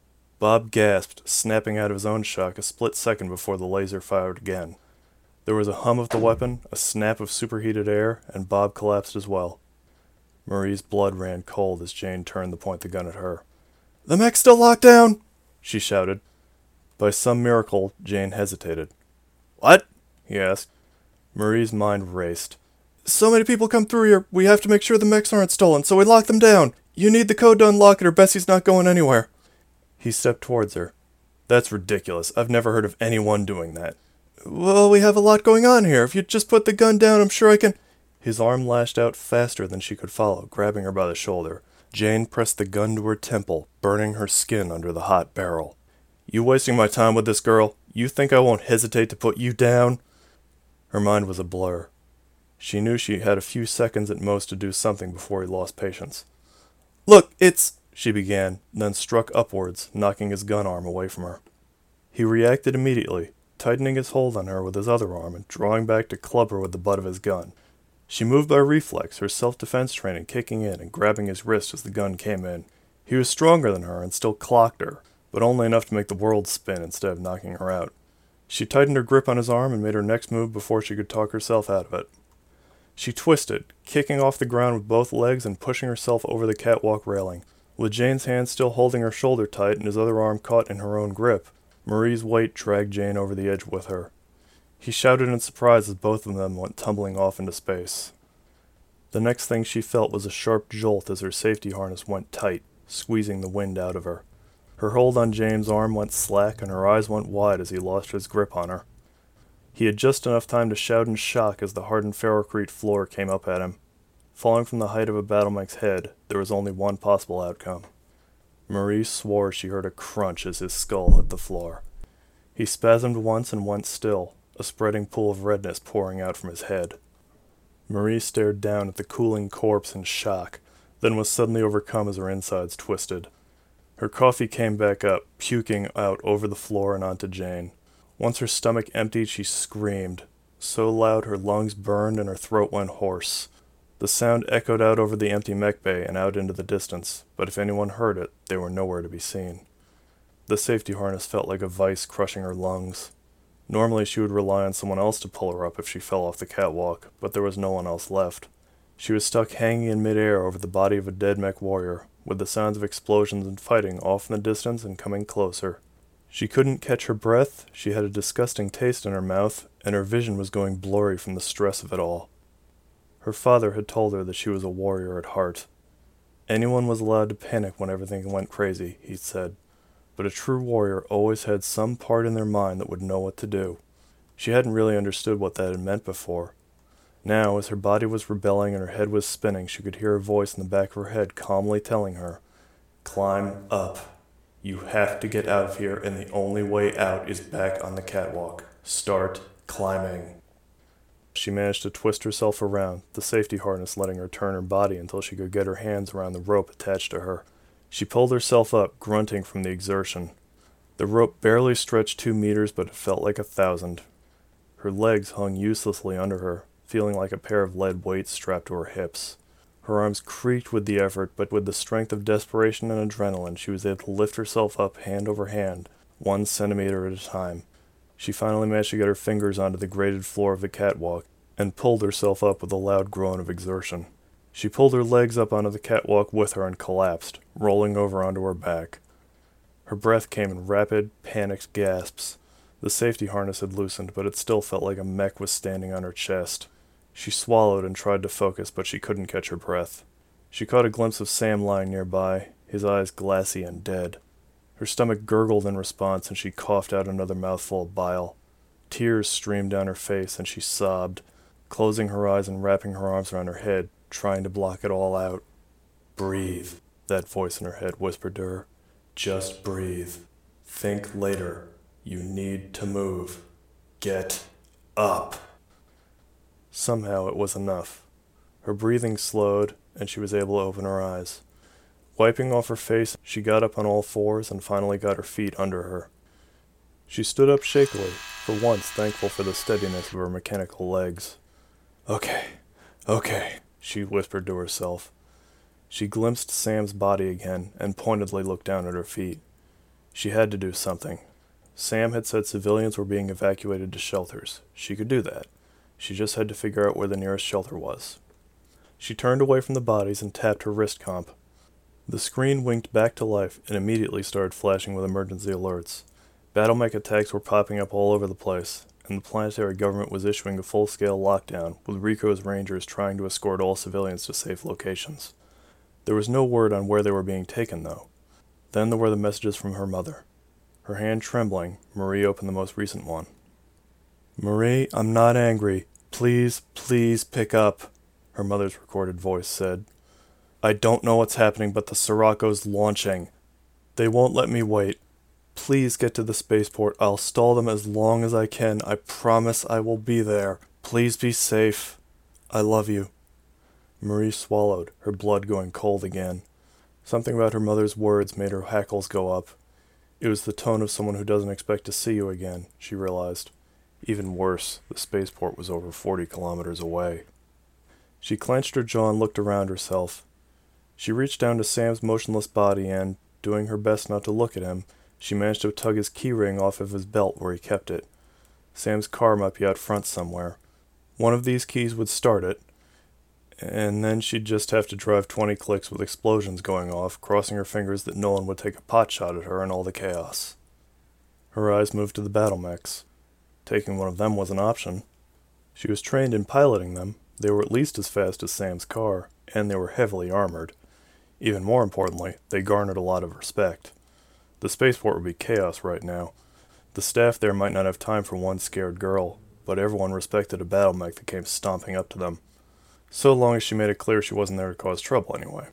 Bob gasped, snapping out of his own shock a split second before the laser fired again. There was a hum of the weapon, a snap of superheated air, and Bob collapsed as well. Marie's blood ran cold as Jane turned to point the gun at her. The mech's still locked down, she shouted. By some miracle, Jane hesitated. What? He asked. Marie's mind raced. So many people come through here, we have to make sure the mechs aren't stolen, so we lock them down. You need the code to unlock it or Bessie's not going anywhere. He stepped towards her. That's ridiculous. I've never heard of anyone doing that. Well, we have a lot going on here. If you'd just put the gun down, I'm sure I can... His arm lashed out faster than she could follow, grabbing her by the shoulder. Jane pressed the gun to her temple, burning her skin under the hot barrel. You wasting my time with this girl? You think I won't hesitate to put you down? Her mind was a blur. She knew she had a few seconds at most to do something before he lost patience. Look, it's... she began, then struck upwards, knocking his gun arm away from her. He reacted immediately, tightening his hold on her with his other arm and drawing back to club her with the butt of his gun. She moved by reflex, her self-defense training kicking in and grabbing his wrist as the gun came in. He was stronger than her and still clocked her, but only enough to make the world spin instead of knocking her out. She tightened her grip on his arm and made her next move before she could talk herself out of it. She twisted, kicking off the ground with both legs and pushing herself over the catwalk railing. With Jane's hand still holding her shoulder tight and his other arm caught in her own grip, Marie's weight dragged Jane over the edge with her. He shouted in surprise as both of them went tumbling off into space. The next thing she felt was a sharp jolt as her safety harness went tight, squeezing the wind out of her. Her hold on James' arm went slack and her eyes went wide as he lost his grip on her. He had just enough time to shout in shock as the hardened ferrocrete floor came up at him. Falling from the height of a battlemech's head, there was only one possible outcome. Marie swore she heard a crunch as his skull hit the floor. He spasmed once and went still, a spreading pool of redness pouring out from his head. Marie stared down at the cooling corpse in shock, then was suddenly overcome as her insides twisted. Her coffee came back up, puking out over the floor and onto Jane. Once her stomach emptied, she screamed, so loud her lungs burned and her throat went hoarse. The sound echoed out over the empty mech bay and out into the distance, but if anyone heard it, they were nowhere to be seen. The safety harness felt like a vice crushing her lungs. Normally she would rely on someone else to pull her up if she fell off the catwalk, but there was no one else left. She was stuck hanging in midair over the body of a dead mech warrior, with the sounds of explosions and fighting off in the distance and coming closer. She couldn't catch her breath, she had a disgusting taste in her mouth, and her vision was going blurry from the stress of it all. Her father had told her that she was a warrior at heart. Anyone was allowed to panic when everything went crazy, he said, but a true warrior always had some part in their mind that would know what to do. She hadn't really understood what that had meant before. Now, as her body was rebelling and her head was spinning, she could hear a voice in the back of her head calmly telling her, "Climb up. You have to get out of here, and the only way out is back on the catwalk. Start climbing." She managed to twist herself around, the safety harness letting her turn her body until she could get her hands around the rope attached to her. She pulled herself up, grunting from the exertion. The rope barely stretched two meters, but it felt like a thousand. Her legs hung uselessly under her, feeling like a pair of lead weights strapped to her hips. Her arms creaked with the effort, but with the strength of desperation and adrenaline, she was able to lift herself up hand over hand, one centimeter at a time. She finally managed to get her fingers onto the grated floor of the catwalk, and pulled herself up with a loud groan of exertion. She pulled her legs up onto the catwalk with her and collapsed, rolling over onto her back. Her breath came in rapid, panicked gasps. The safety harness had loosened, but it still felt like a mech was standing on her chest. She swallowed and tried to focus, but she couldn't catch her breath. She caught a glimpse of Sam lying nearby, his eyes glassy and dead. Her stomach gurgled in response, and she coughed out another mouthful of bile. Tears streamed down her face, and she sobbed, closing her eyes and wrapping her arms around her head, trying to block it all out. "Breathe," that voice in her head whispered to her. "Just breathe. Think later. You need to move. Get up." Somehow it was enough. Her breathing slowed, and she was able to open her eyes. Wiping off her face, she got up on all fours and finally got her feet under her. She stood up shakily, for once thankful for the steadiness of her mechanical legs. "Okay, okay," she whispered to herself. She glimpsed Sam's body again and pointedly looked down at her feet. She had to do something. Sam had said civilians were being evacuated to shelters. She could do that. She just had to figure out where the nearest shelter was. She turned away from the bodies and tapped her wrist comp. The screen winked back to life and immediately started flashing with emergency alerts. Battlemech attacks were popping up all over the place, and the planetary government was issuing a full-scale lockdown, with Rico's Rangers trying to escort all civilians to safe locations. There was no word on where they were being taken, though. Then there were the messages from her mother. Her hand trembling, Marie opened the most recent one. "Marie, I'm not angry. Please, please pick up," her mother's recorded voice said. "I don't know what's happening, but the Sirocco's launching. They won't let me wait. Please get to the spaceport. I'll stall them as long as I can. I promise I will be there. Please be safe. I love you." Marie swallowed, her blood going cold again. Something about her mother's words made her hackles go up. It was the tone of someone who doesn't expect to see you again, she realized. Even worse, the spaceport was over forty kilometers away. She clenched her jaw and looked around herself. She reached down to Sam's motionless body and, doing her best not to look at him, she managed to tug his keyring off of his belt where he kept it. Sam's car might be out front somewhere. One of these keys would start it, and then she'd just have to drive twenty clicks with explosions going off, crossing her fingers that no one would take a pot shot at her in all the chaos. Her eyes moved to the battlemechs. taking one of them was an option. She was trained in piloting them. They were at least as fast as Sam's car, and they were heavily armored. Even more importantly, they garnered a lot of respect. The spaceport would be chaos right now. The staff there might not have time for one scared girl, but everyone respected a battle mech that came stomping up to them. So long as she made it clear she wasn't there to cause trouble anyway.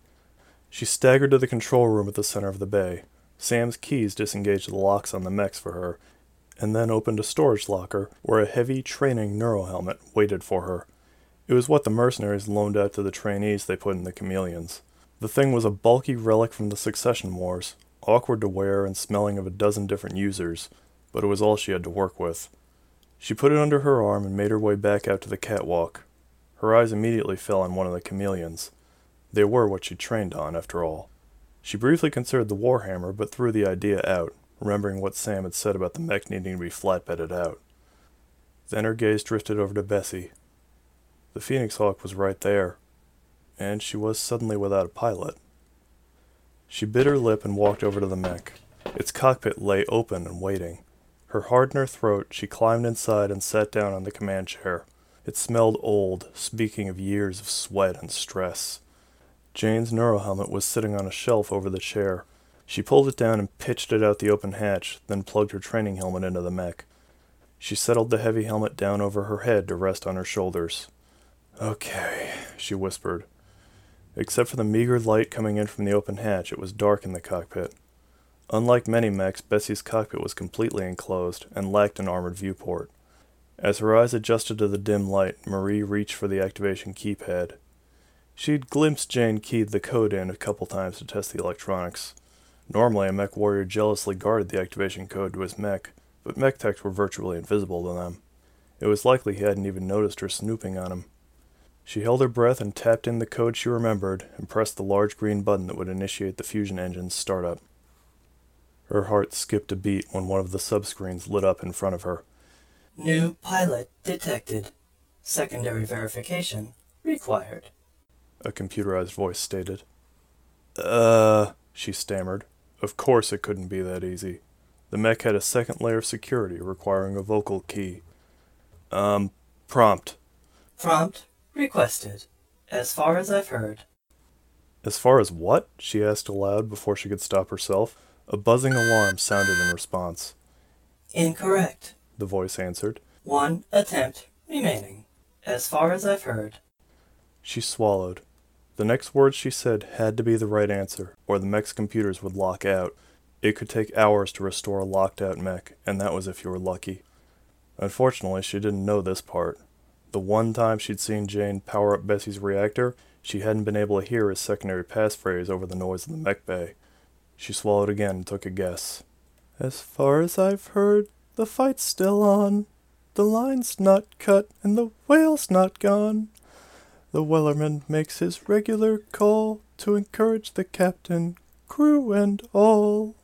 She staggered to the control room at the center of the bay. Sam's keys disengaged the locks on the mechs for her, and then opened a storage locker where a heavy training neurohelmet waited for her. It was what the mercenaries loaned out to the trainees they put in the chameleons. The thing was a bulky relic from the Succession Wars, awkward to wear and smelling of a dozen different users, but it was all she had to work with. She put it under her arm and made her way back out to the catwalk. Her eyes immediately fell on one of the chameleons. They were what she'd trained on, after all. She briefly considered the Warhammer, but threw the idea out, remembering what Sam had said about the mech needing to be flatbedded out. Then her gaze drifted over to Bessie. The Phoenix Hawk was right there, and she was suddenly without a pilot. She bit her lip and walked over to the mech. Its cockpit lay open and waiting. Her heart in her throat, she climbed inside and sat down on the command chair. It smelled old, speaking of years of sweat and stress. Jane's neurohelmet was sitting on a shelf over the chair. She pulled it down and pitched it out the open hatch, then plugged her training helmet into the mech. She settled the heavy helmet down over her head to rest on her shoulders. "Okay," she whispered. Except for the meager light coming in from the open hatch, it was dark in the cockpit. Unlike many mechs, Bessie's cockpit was completely enclosed and lacked an armored viewport. As her eyes adjusted to the dim light, Marie reached for the activation keypad. She'd glimpsed Jane keyed the code in a couple times to test the electronics. Normally, a mech warrior jealously guarded the activation code to his mech, but mech techs were virtually invisible to them. It was likely he hadn't even noticed her snooping on him. She held her breath and tapped in the code she remembered and pressed the large green button that would initiate the fusion engine's startup. Her heart skipped a beat when one of the subscreens lit up in front of her. "New pilot detected. Secondary verification required," a computerized voice stated. Uh, she stammered. Of course it couldn't be that easy. The mech had a second layer of security requiring a vocal key. Um, prompt. "Prompt requested. As far as I've heard." As far as what? She asked aloud before she could stop herself. A buzzing alarm sounded in response. "Incorrect," the voice answered. "One attempt remaining. As far as I've heard." She swallowed. The next words she said had to be the right answer, or the mech's computers would lock out. It could take hours to restore a locked-out mech, and that was if you were lucky. Unfortunately, she didn't know this part. The one time she'd seen Jane power up Bessie's reactor, she hadn't been able to hear his secondary passphrase over the noise of the mech bay. She swallowed again and took a guess. "As far as I've heard, the fight's still on. The line's not cut and the whale's not gone. The Wellerman makes his regular call to encourage the captain, crew and all."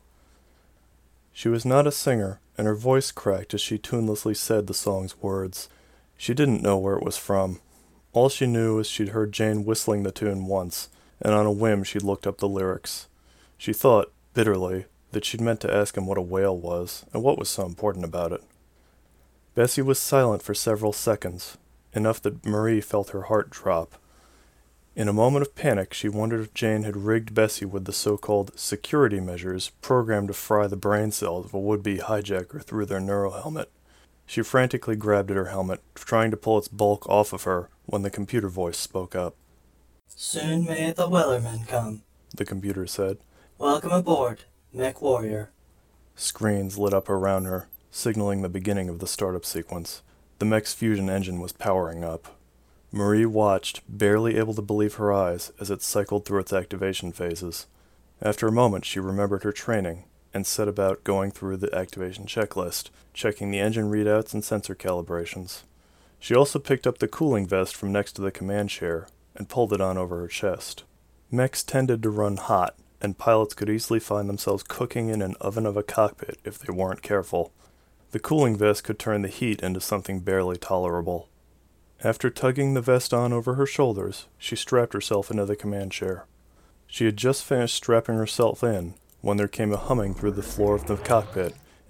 She was not a singer, and her voice cracked as she tunelessly said the song's words. She didn't know where it was from. All she knew was she'd heard Jane whistling the tune once, and on a whim she'd looked up the lyrics. She thought, bitterly, that she'd meant to ask him what a whale was, and what was so important about it. Bessie was silent for several seconds, enough that Marie felt her heart drop. In a moment of panic, she wondered if Jane had rigged Bessie with the so-called security measures programmed to fry the brain cells of a would-be hijacker through their neurohelmet. She frantically grabbed at her helmet, trying to pull its bulk off of her, when the computer voice spoke up. "Soon may the Wellerman come," the computer said. "Welcome aboard, Mech Warrior." Screens lit up around her, signaling the beginning of the startup sequence. The mech's fusion engine was powering up. Marie watched, barely able to believe her eyes, as it cycled through its activation phases. After a moment, she remembered her training, and set about going through the activation checklist, checking the engine readouts and sensor calibrations. She also picked up the cooling vest from next to the command chair, and pulled it on over her chest. Mechs tended to run hot, and pilots could easily find themselves cooking in an oven of a cockpit if they weren't careful. The cooling vest could turn the heat into something barely tolerable. After tugging the vest on over her shoulders, she strapped herself into the command chair. She had just finished strapping herself in when there came a humming through the floor of the cockpit,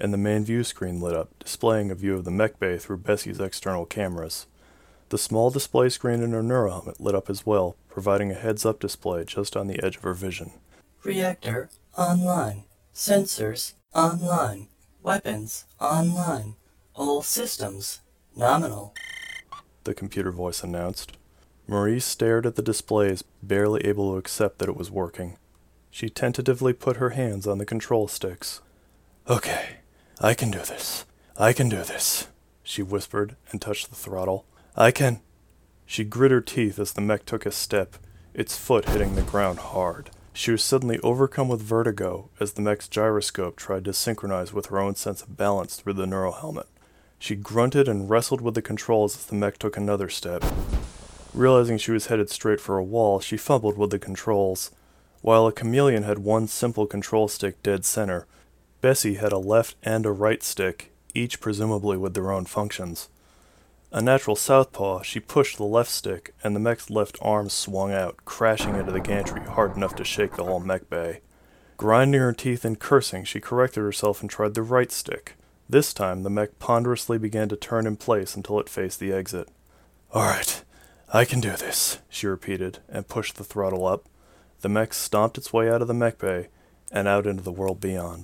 and the main view screen lit up, displaying a view of the mech bay through Bessie's external cameras. The small display screen in her neurohelmet lit up as well, providing a heads-up display just on the edge of her vision. Reactor online. Sensors online. Weapons online. All systems nominal. The computer voice announced. Marie stared at the displays, barely able to accept that it was working. She tentatively put her hands on the control sticks. "Okay, I can do this. I can do this," she whispered and touched the throttle. "I can—" She grit her teeth as the mech took a step, its foot hitting the ground hard. She was suddenly overcome with vertigo as the mech's gyroscope tried to synchronize with her own sense of balance through the neurohelmet. She grunted and wrestled with the controls as the mech took another step. Realizing she was headed straight for a wall, she fumbled with the controls. While a chameleon had one simple control stick dead center, Bessie had a left and a right stick, each presumably with their own functions. A natural southpaw, she pushed the left stick, and the mech's left arm swung out, crashing into the gantry hard enough to shake the whole mech bay. Grinding her teeth and cursing, she corrected herself and tried the right stick. This time, the mech ponderously began to turn in place until it faced the exit. "All right, I can do this," she repeated, and pushed the throttle up. The mech stomped its way out of the mech bay and out into the world beyond.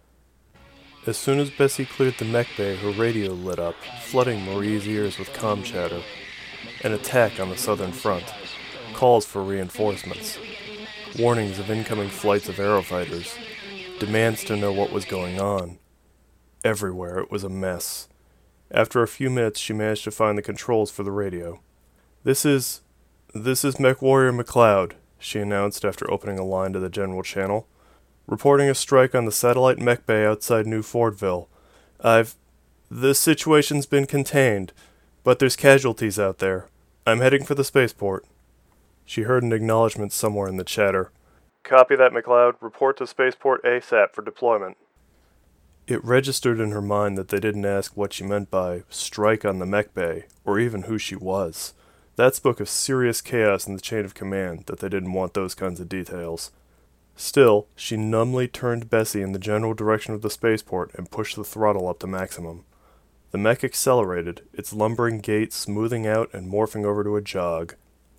As soon as Bessie cleared the mech bay, her radio lit up, flooding Marie's ears with comm chatter. An attack on the southern front. Calls for reinforcements. Warnings of incoming flights of aerofighters. Demands to know what was going on. Everywhere it was a mess. After a few minutes, she managed to find the controls for the radio. This is... this is MechWarrior McLeod," she announced after opening a line to the general channel. "Reporting a strike on the satellite mech bay outside New Fordville. I've... the situation's been contained, but there's casualties out there. I'm heading for the spaceport." She heard an acknowledgement somewhere in the chatter. "Copy that, McLeod. Report to spaceport ASAP for deployment." It registered in her mind that they didn't ask what she meant by strike on the mech bay, or even who she was. That spoke of serious chaos in the chain of command, that they didn't want those kinds of details. Still, she numbly turned Bessie in the general direction of the spaceport and pushed the throttle up to maximum. The mech accelerated, its lumbering gait smoothing out and morphing over to a jog.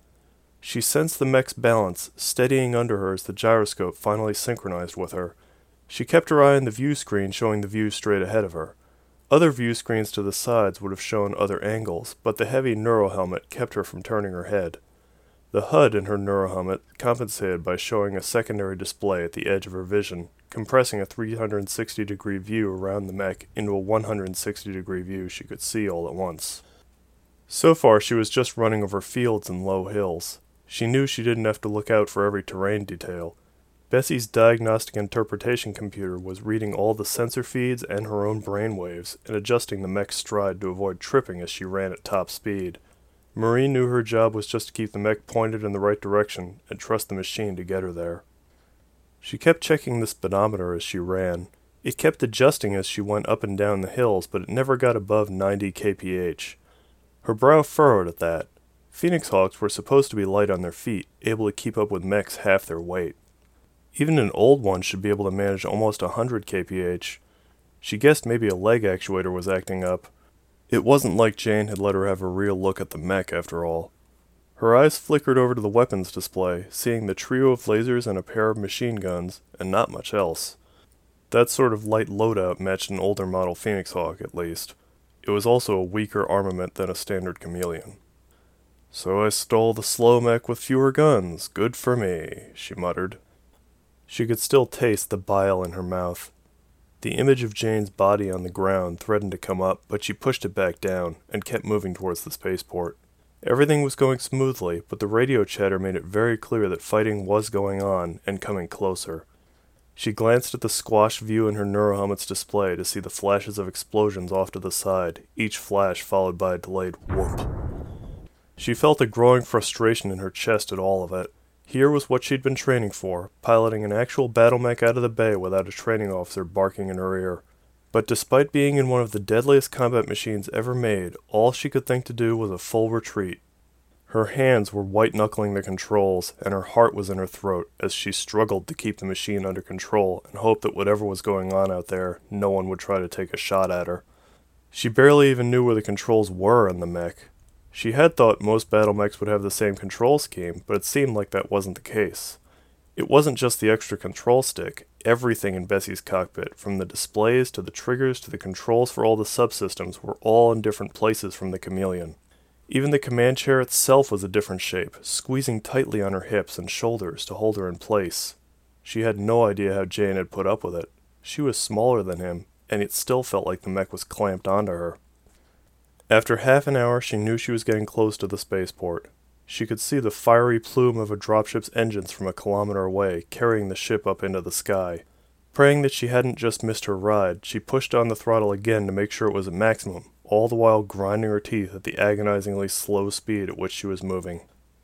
She sensed the mech's balance, steadying under her as the gyroscope finally synchronized with her. She kept her eye on the view screen showing the view straight ahead of her. Other view screens to the sides would have shown other angles, but the heavy neurohelmet kept her from turning her head. The H U D in her neurohelmet compensated by showing a secondary display at the edge of her vision, compressing a three hundred sixty degree view around the mech into a one hundred sixty degree view she could see all at once. So far she was just running over fields and low hills. She knew she didn't have to look out for every terrain detail. Bessie's diagnostic interpretation computer was reading all the sensor feeds and her own brainwaves and adjusting the mech's stride to avoid tripping as she ran at top speed. Marie knew her job was just to keep the mech pointed in the right direction and trust the machine to get her there. She kept checking the speedometer as she ran. It kept adjusting as she went up and down the hills, but it never got above ninety kilometers per hour. Her brow furrowed at that. Phoenix Hawks were supposed to be light on their feet, able to keep up with mechs half their weight. Even an old one should be able to manage almost one hundred kilometers per hour. She guessed maybe a leg actuator was acting up. It wasn't like Jane had let her have a real look at the mech after all. Her eyes flickered over to the weapons display, seeing the trio of lasers and a pair of machine guns, and not much else. That sort of light loadout matched an older model Phoenix Hawk, at least. It was also a weaker armament than a standard Chameleon. "So I stole the slow mech with fewer guns. Good for me," she muttered. She could still taste the bile in her mouth. The image of Jane's body on the ground threatened to come up, but she pushed it back down, and kept moving towards the spaceport. Everything was going smoothly, but the radio chatter made it very clear that fighting was going on, and coming closer. She glanced at the squashed view in her neurohelmet's display to see the flashes of explosions off to the side, each flash followed by a delayed whoop. She felt a growing frustration in her chest at all of it. Here was what she'd been training for, piloting an actual battle mech out of the bay without a training officer barking in her ear. But despite being in one of the deadliest combat machines ever made, all she could think to do was a full retreat. Her hands were white-knuckling the controls, and her heart was in her throat as she struggled to keep the machine under control and hoped that whatever was going on out there, no one would try to take a shot at her. She barely even knew where the controls were in the mech. She had thought most battle mechs would have the same control scheme, but it seemed like that wasn't the case. It wasn't just the extra control stick. Everything in Bessie's cockpit, from the displays to the triggers to the controls for all the subsystems, were all in different places from the Chameleon. Even the command chair itself was a different shape, squeezing tightly on her hips and shoulders to hold her in place. She had no idea how Jane had put up with it. She was smaller than him, and it still felt like the mech was clamped onto her. After half an hour, she knew she was getting close to the spaceport. She could see the fiery plume of a dropship's engines from a kilometer away, carrying the ship up into the sky. Praying that she hadn't just missed her ride, she pushed on the throttle again to make sure it was at maximum, all the while grinding her teeth at the agonizingly slow speed at which she was moving.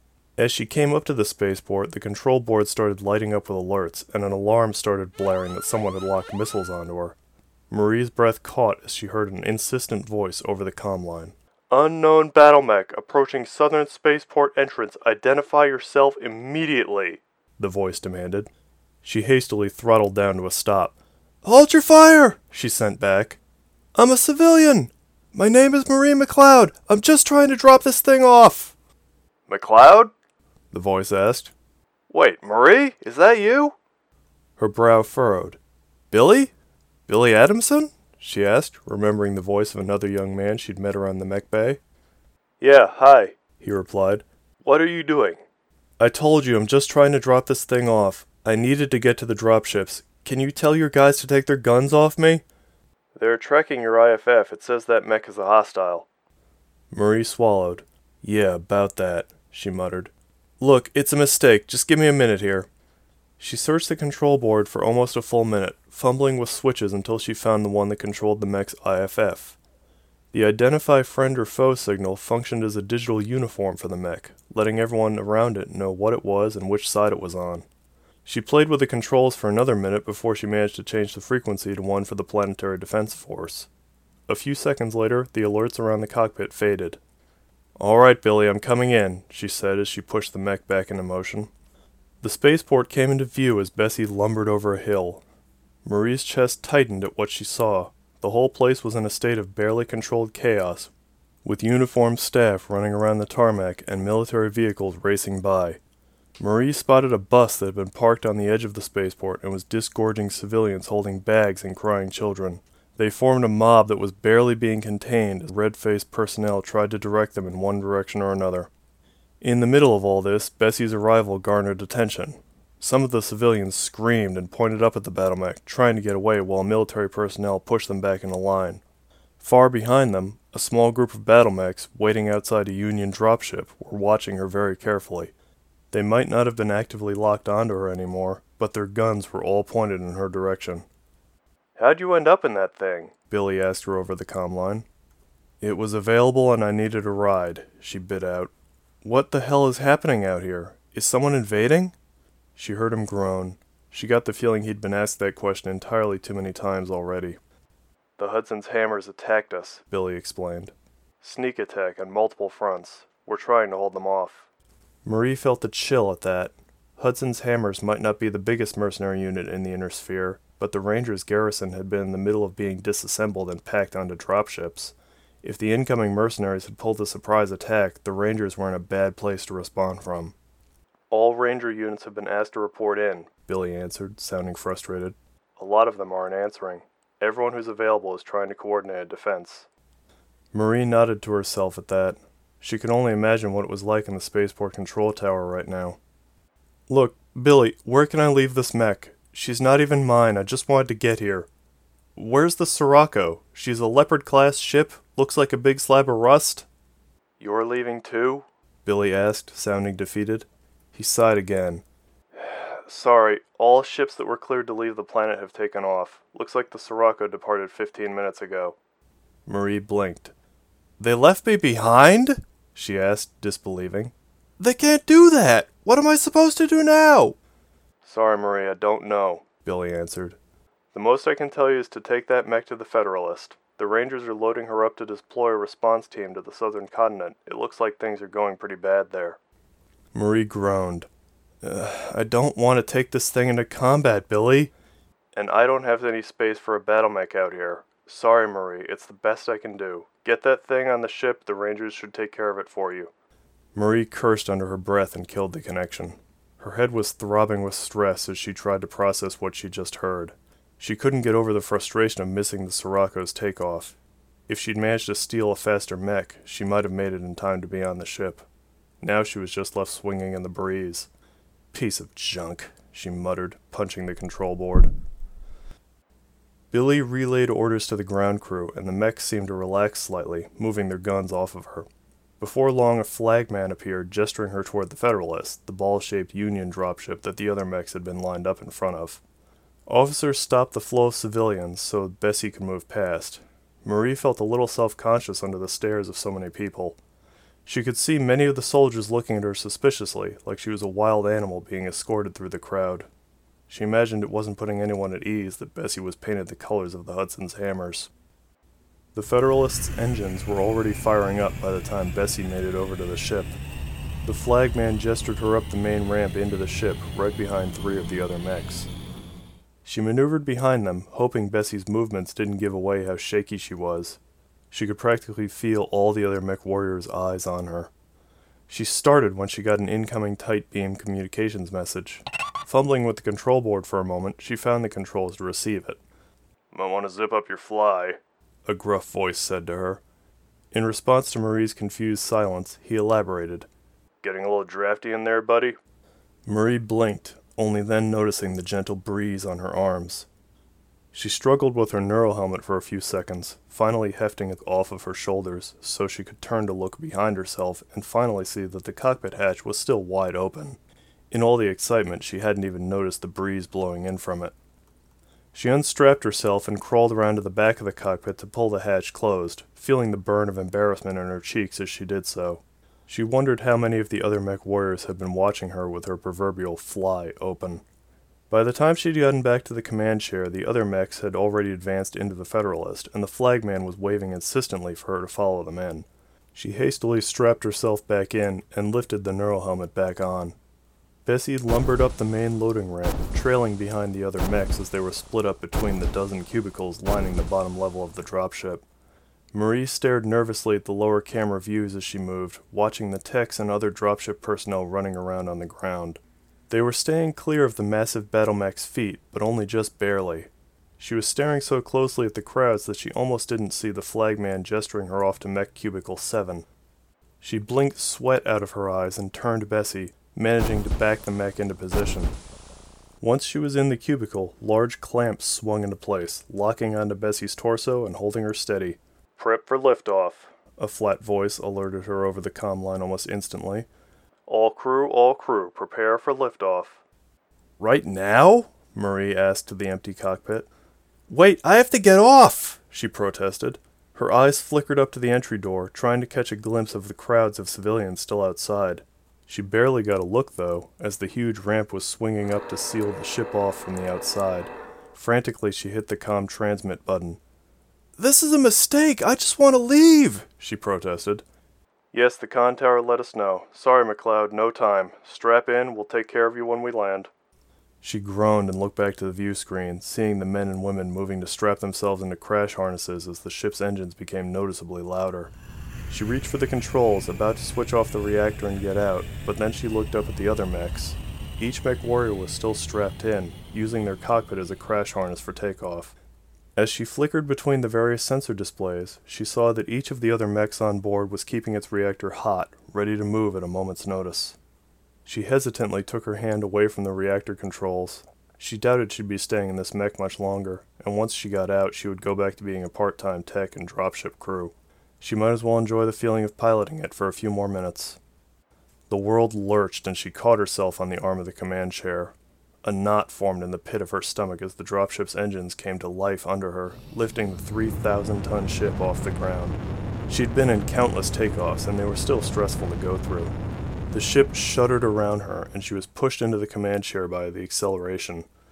As she came up to the spaceport, the control board started lighting up with alerts, and an alarm started blaring that someone had locked missiles onto her. Marie's breath caught as she heard an insistent voice over the comm line. Unknown battle mech approaching southern spaceport entrance. Identify yourself immediately, the voice demanded. She hastily throttled down to a stop. Hold your fire, she sent back. I'm a civilian. My name is Marie McLeod. I'm just trying to drop this thing off. McLeod? The voice asked. Wait, Marie? Is that you? Her brow furrowed. Billy? Billy Adamson? She asked, remembering the voice of another young man she'd met around the mech bay. Yeah, hi, he replied. What are you doing? I told you, I'm just trying to drop this thing off. I needed to get to the dropships. Can you tell your guys to take their guns off me? They're tracking your I F F. It says that mech is a hostile. Marie swallowed. Yeah, about that, she muttered. Look, it's a mistake. Just give me a minute here. She searched the control board for almost a full minute, fumbling with switches until she found the one that controlled the mech's I F F. The identify friend or foe signal functioned as a digital uniform for the mech, letting everyone around it know what it was and which side it was on. She played with the controls for another minute before she managed to change the frequency to one for the Planetary Defense Force. A few seconds later, the alerts around the cockpit faded. All right, Billy, I'm coming in, she said as she pushed the mech back into motion. The spaceport came into view as Bessie lumbered over a hill. Marie's chest tightened at what she saw. The whole place was in a state of barely controlled chaos, with uniformed staff running around the tarmac and military vehicles racing by. Marie spotted a bus that had been parked on the edge of the spaceport and was disgorging civilians holding bags and crying children. They formed a mob that was barely being contained as red-faced personnel tried to direct them in one direction or another. In the middle of all this, Bessie's arrival garnered attention. Some of the civilians screamed and pointed up at the battle mech, trying to get away while military personnel pushed them back into line. Far behind them, a small group of battle mechs, waiting outside a Union dropship, were watching her very carefully. They might not have been actively locked onto her anymore, but their guns were all pointed in her direction. How'd you end up in that thing? Billy asked her over the comm line. It was available and I needed a ride, she bit out. What the hell is happening out here? Is someone invading? She heard him groan. She got the feeling he'd been asked that question entirely too many times already. The Hudson's Hammers attacked us, Billy explained. Sneak attack on multiple fronts. We're trying to hold them off. Marie felt a chill at that. Hudson's Hammers might not be the biggest mercenary unit in the Inner Sphere, but the Rangers' garrison had been in the middle of being disassembled and packed onto dropships. If the incoming mercenaries had pulled a surprise attack, the Rangers were in a bad place to respond from. All Ranger units have been asked to report in, Billy answered, sounding frustrated. A lot of them aren't answering. Everyone who's available is trying to coordinate a defense. Marie nodded to herself at that. She could only imagine what it was like in the spaceport control tower right now. Look, Billy, where can I leave this mech? She's not even mine, I just wanted to get here. Where's the Sirocco? She's a Leopard-class ship, looks like a big slab of rust. You're leaving too? Billy asked, sounding defeated. He sighed again. Sorry, all ships that were cleared to leave the planet have taken off. Looks like the Sirocco departed fifteen minutes ago. Marie blinked. They left me behind? She asked, disbelieving. They can't do that! What am I supposed to do now? Sorry, Marie, I don't know, Billy answered. The most I can tell you is to take that mech to the Federalist. The Rangers are loading her up to deploy a response team to the southern continent. It looks like things are going pretty bad there. Marie groaned. I don't want to take this thing into combat, Billy. And I don't have any space for a battle mech out here. Sorry, Marie, it's the best I can do. Get that thing on the ship, the Rangers should take care of it for you. Marie cursed under her breath and killed the connection. Her head was throbbing with stress as she tried to process what she just heard. She couldn't get over the frustration of missing the Sirocco's takeoff. If she'd managed to steal a faster mech, she might have made it in time to be on the ship. Now she was just left swinging in the breeze. Piece of junk, she muttered, punching the control board. Billy relayed orders to the ground crew, and the mechs seemed to relax slightly, moving their guns off of her. Before long, a flagman appeared, gesturing her toward the Federalist, the ball-shaped Union dropship that the other mechs had been lined up in front of. Officers stopped the flow of civilians so Bessie could move past. Marie felt a little self-conscious under the stares of so many people. She could see many of the soldiers looking at her suspiciously, like she was a wild animal being escorted through the crowd. She imagined it wasn't putting anyone at ease that Bessie was painted the colors of the Hudson's hammers. The Federalists' engines were already firing up by the time Bessie made it over to the ship. The flagman gestured her up the main ramp into the ship, right behind three of the other mechs. She maneuvered behind them, hoping Bessie's movements didn't give away how shaky she was. She could practically feel all the other mech warriors' eyes on her. She started when she got an incoming tight beam communications message. Fumbling with the control board for a moment, she found the controls to receive it. "Might want to zip up your fly," a gruff voice said to her. In response to Marie's confused silence, he elaborated. "Getting a little drafty in there, buddy?" Marie blinked, only then noticing the gentle breeze on her arms. She struggled with her neurohelmet for a few seconds, finally hefting it off of her shoulders so she could turn to look behind herself and finally see that the cockpit hatch was still wide open. In all the excitement, she hadn't even noticed the breeze blowing in from it. She unstrapped herself and crawled around to the back of the cockpit to pull the hatch closed, feeling the burn of embarrassment in her cheeks as she did so. She wondered how many of the other mech warriors had been watching her with her proverbial fly open. By the time she'd gotten back to the command chair, the other mechs had already advanced into the Federalist, and the flagman was waving insistently for her to follow them in. She hastily strapped herself back in and lifted the neurohelmet back on. Bessie lumbered up the main loading ramp, trailing behind the other mechs as they were split up between the dozen cubicles lining the bottom level of the dropship. Marie stared nervously at the lower camera views as she moved, watching the techs and other dropship personnel running around on the ground. They were staying clear of the massive battle mech's feet, but only just barely. She was staring so closely at the crowds that she almost didn't see the flagman gesturing her off to Mech Cubicle seven. She blinked sweat out of her eyes and turned to Bessie, managing to back the mech into position. Once she was in the cubicle, large clamps swung into place, locking onto Bessie's torso and holding her steady. "Prep for liftoff," a flat voice alerted her over the comm line almost instantly. "All crew, all crew, prepare for liftoff." "Right now?" Marie asked to the empty cockpit. "Wait, I have to get off!" she protested. Her eyes flickered up to the entry door, trying to catch a glimpse of the crowds of civilians still outside. She barely got a look, though, as the huge ramp was swinging up to seal the ship off from the outside. Frantically, she hit the comm transmit button. "This is a mistake! I just want to leave!" she protested. "Yes, the con tower let us know. Sorry, McLeod, no time. Strap in, we'll take care of you when we land." She groaned and looked back to the view screen, seeing the men and women moving to strap themselves into crash harnesses as the ship's engines became noticeably louder. She reached for the controls, about to switch off the reactor and get out, but then she looked up at the other mechs. Each mech warrior was still strapped in, using their cockpit as a crash harness for takeoff. As she flickered between the various sensor displays, she saw that each of the other mechs on board was keeping its reactor hot, ready to move at a moment's notice. She hesitantly took her hand away from the reactor controls. She doubted she'd be staying in this mech much longer, and once she got out, she would go back to being a part-time tech and dropship crew. She might as well enjoy the feeling of piloting it for a few more minutes. The world lurched, and she caught herself on the arm of the command chair. A knot formed in the pit of her stomach as the dropship's engines came to life under her, lifting the three thousand ton ship off the ground. She'd been in countless takeoffs, and they were still stressful to go through. The ship shuddered around her, and she was pushed into the command chair by the acceleration.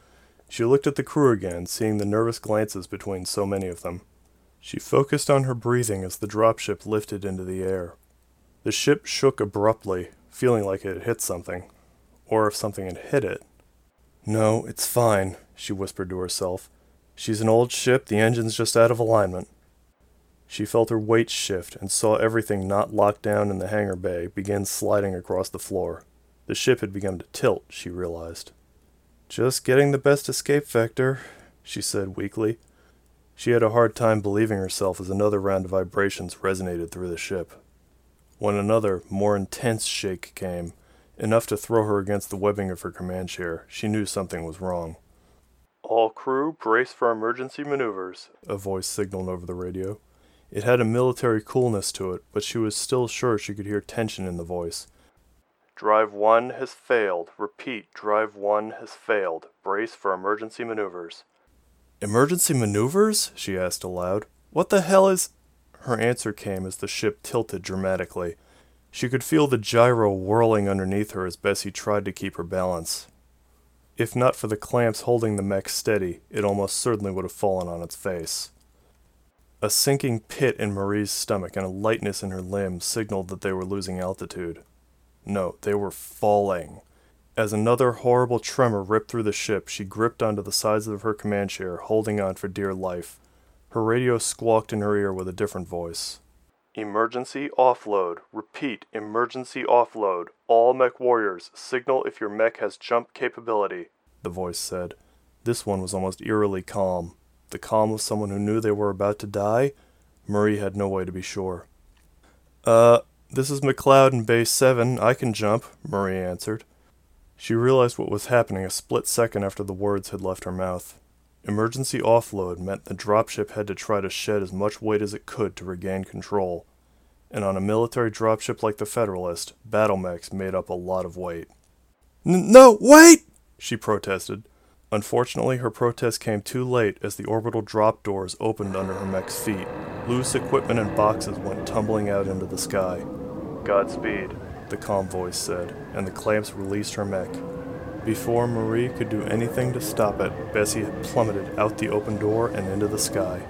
She looked at the crew again, seeing the nervous glances between so many of them. She focused on her breathing as the dropship lifted into the air. The ship shook abruptly, feeling like it had hit something. Or if something had hit it. "No, it's fine," she whispered to herself. "She's an old ship, the engine's just out of alignment." She felt her weight shift and saw everything not locked down in the hangar bay begin sliding across the floor. The ship had begun to tilt, she realized. "Just getting the best escape vector," she said weakly. She had a hard time believing herself as another round of vibrations resonated through the ship. When another, more intense shake came, enough to throw her against the webbing of her command chair, she knew something was wrong. "All crew, brace for emergency maneuvers," a voice signaled over the radio. It had a military coolness to it, but she was still sure she could hear tension in the voice. "Drive one has failed. Repeat, drive one has failed. Brace for emergency maneuvers." "Emergency maneuvers?" she asked aloud. "What the hell is—" Her answer came as the ship tilted dramatically. She could feel the gyro whirling underneath her as Bessie tried to keep her balance. If not for the clamps holding the mech steady, it almost certainly would have fallen on its face. A sinking pit in Marie's stomach and a lightness in her limbs signaled that they were losing altitude. No, they were falling. As another horrible tremor ripped through the ship, she gripped onto the sides of her command chair, holding on for dear life. Her radio squawked in her ear with a different voice. "Emergency offload. Repeat, emergency offload. All mech warriors, signal if your mech has jump capability," the voice said. This one was almost eerily calm. The calm of someone who knew they were about to die? Marie had no way to be sure. Uh, this is McLeod in Base seven. I can jump," Marie answered. She realized what was happening a split second after the words had left her mouth. Emergency offload meant the dropship had to try to shed as much weight as it could to regain control. And on a military dropship like the Federalist, battle mechs made up a lot of weight. N- no, wait! She protested. Unfortunately, her protest came too late as the orbital drop doors opened under her mech's feet. Loose equipment and boxes went tumbling out into the sky. "Godspeed," the calm voice said, and the clamps released her mech. Before Marie could do anything to stop it, Bessie had plummeted out the open door and into the sky.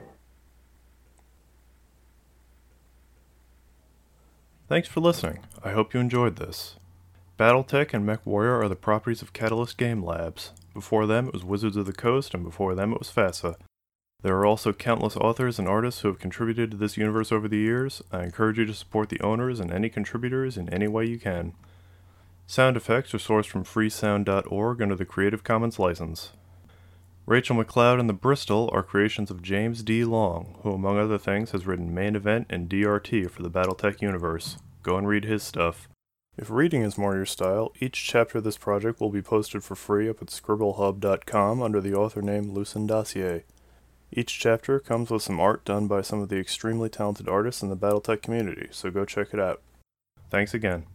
Thanks for listening. I hope you enjoyed this. Battletech and MechWarrior are the properties of Catalyst Game Labs. Before them it was Wizards of the Coast, and before them it was FASA. There are also countless authors and artists who have contributed to this universe over the years. I encourage you to support the owners and any contributors in any way you can. Sound effects are sourced from freesound dot org under the Creative Commons license. Rachel McLeod and the Bristol are creations of James D. Long, who among other things has written Main Event and D R T for the Battletech universe. Go and read his stuff. If reading is more your style, each chapter of this project will be posted for free up at scribble hub dot com under the author name Lucen Dacier. Each chapter comes with some art done by some of the extremely talented artists in the Battletech community, so go check it out. Thanks again.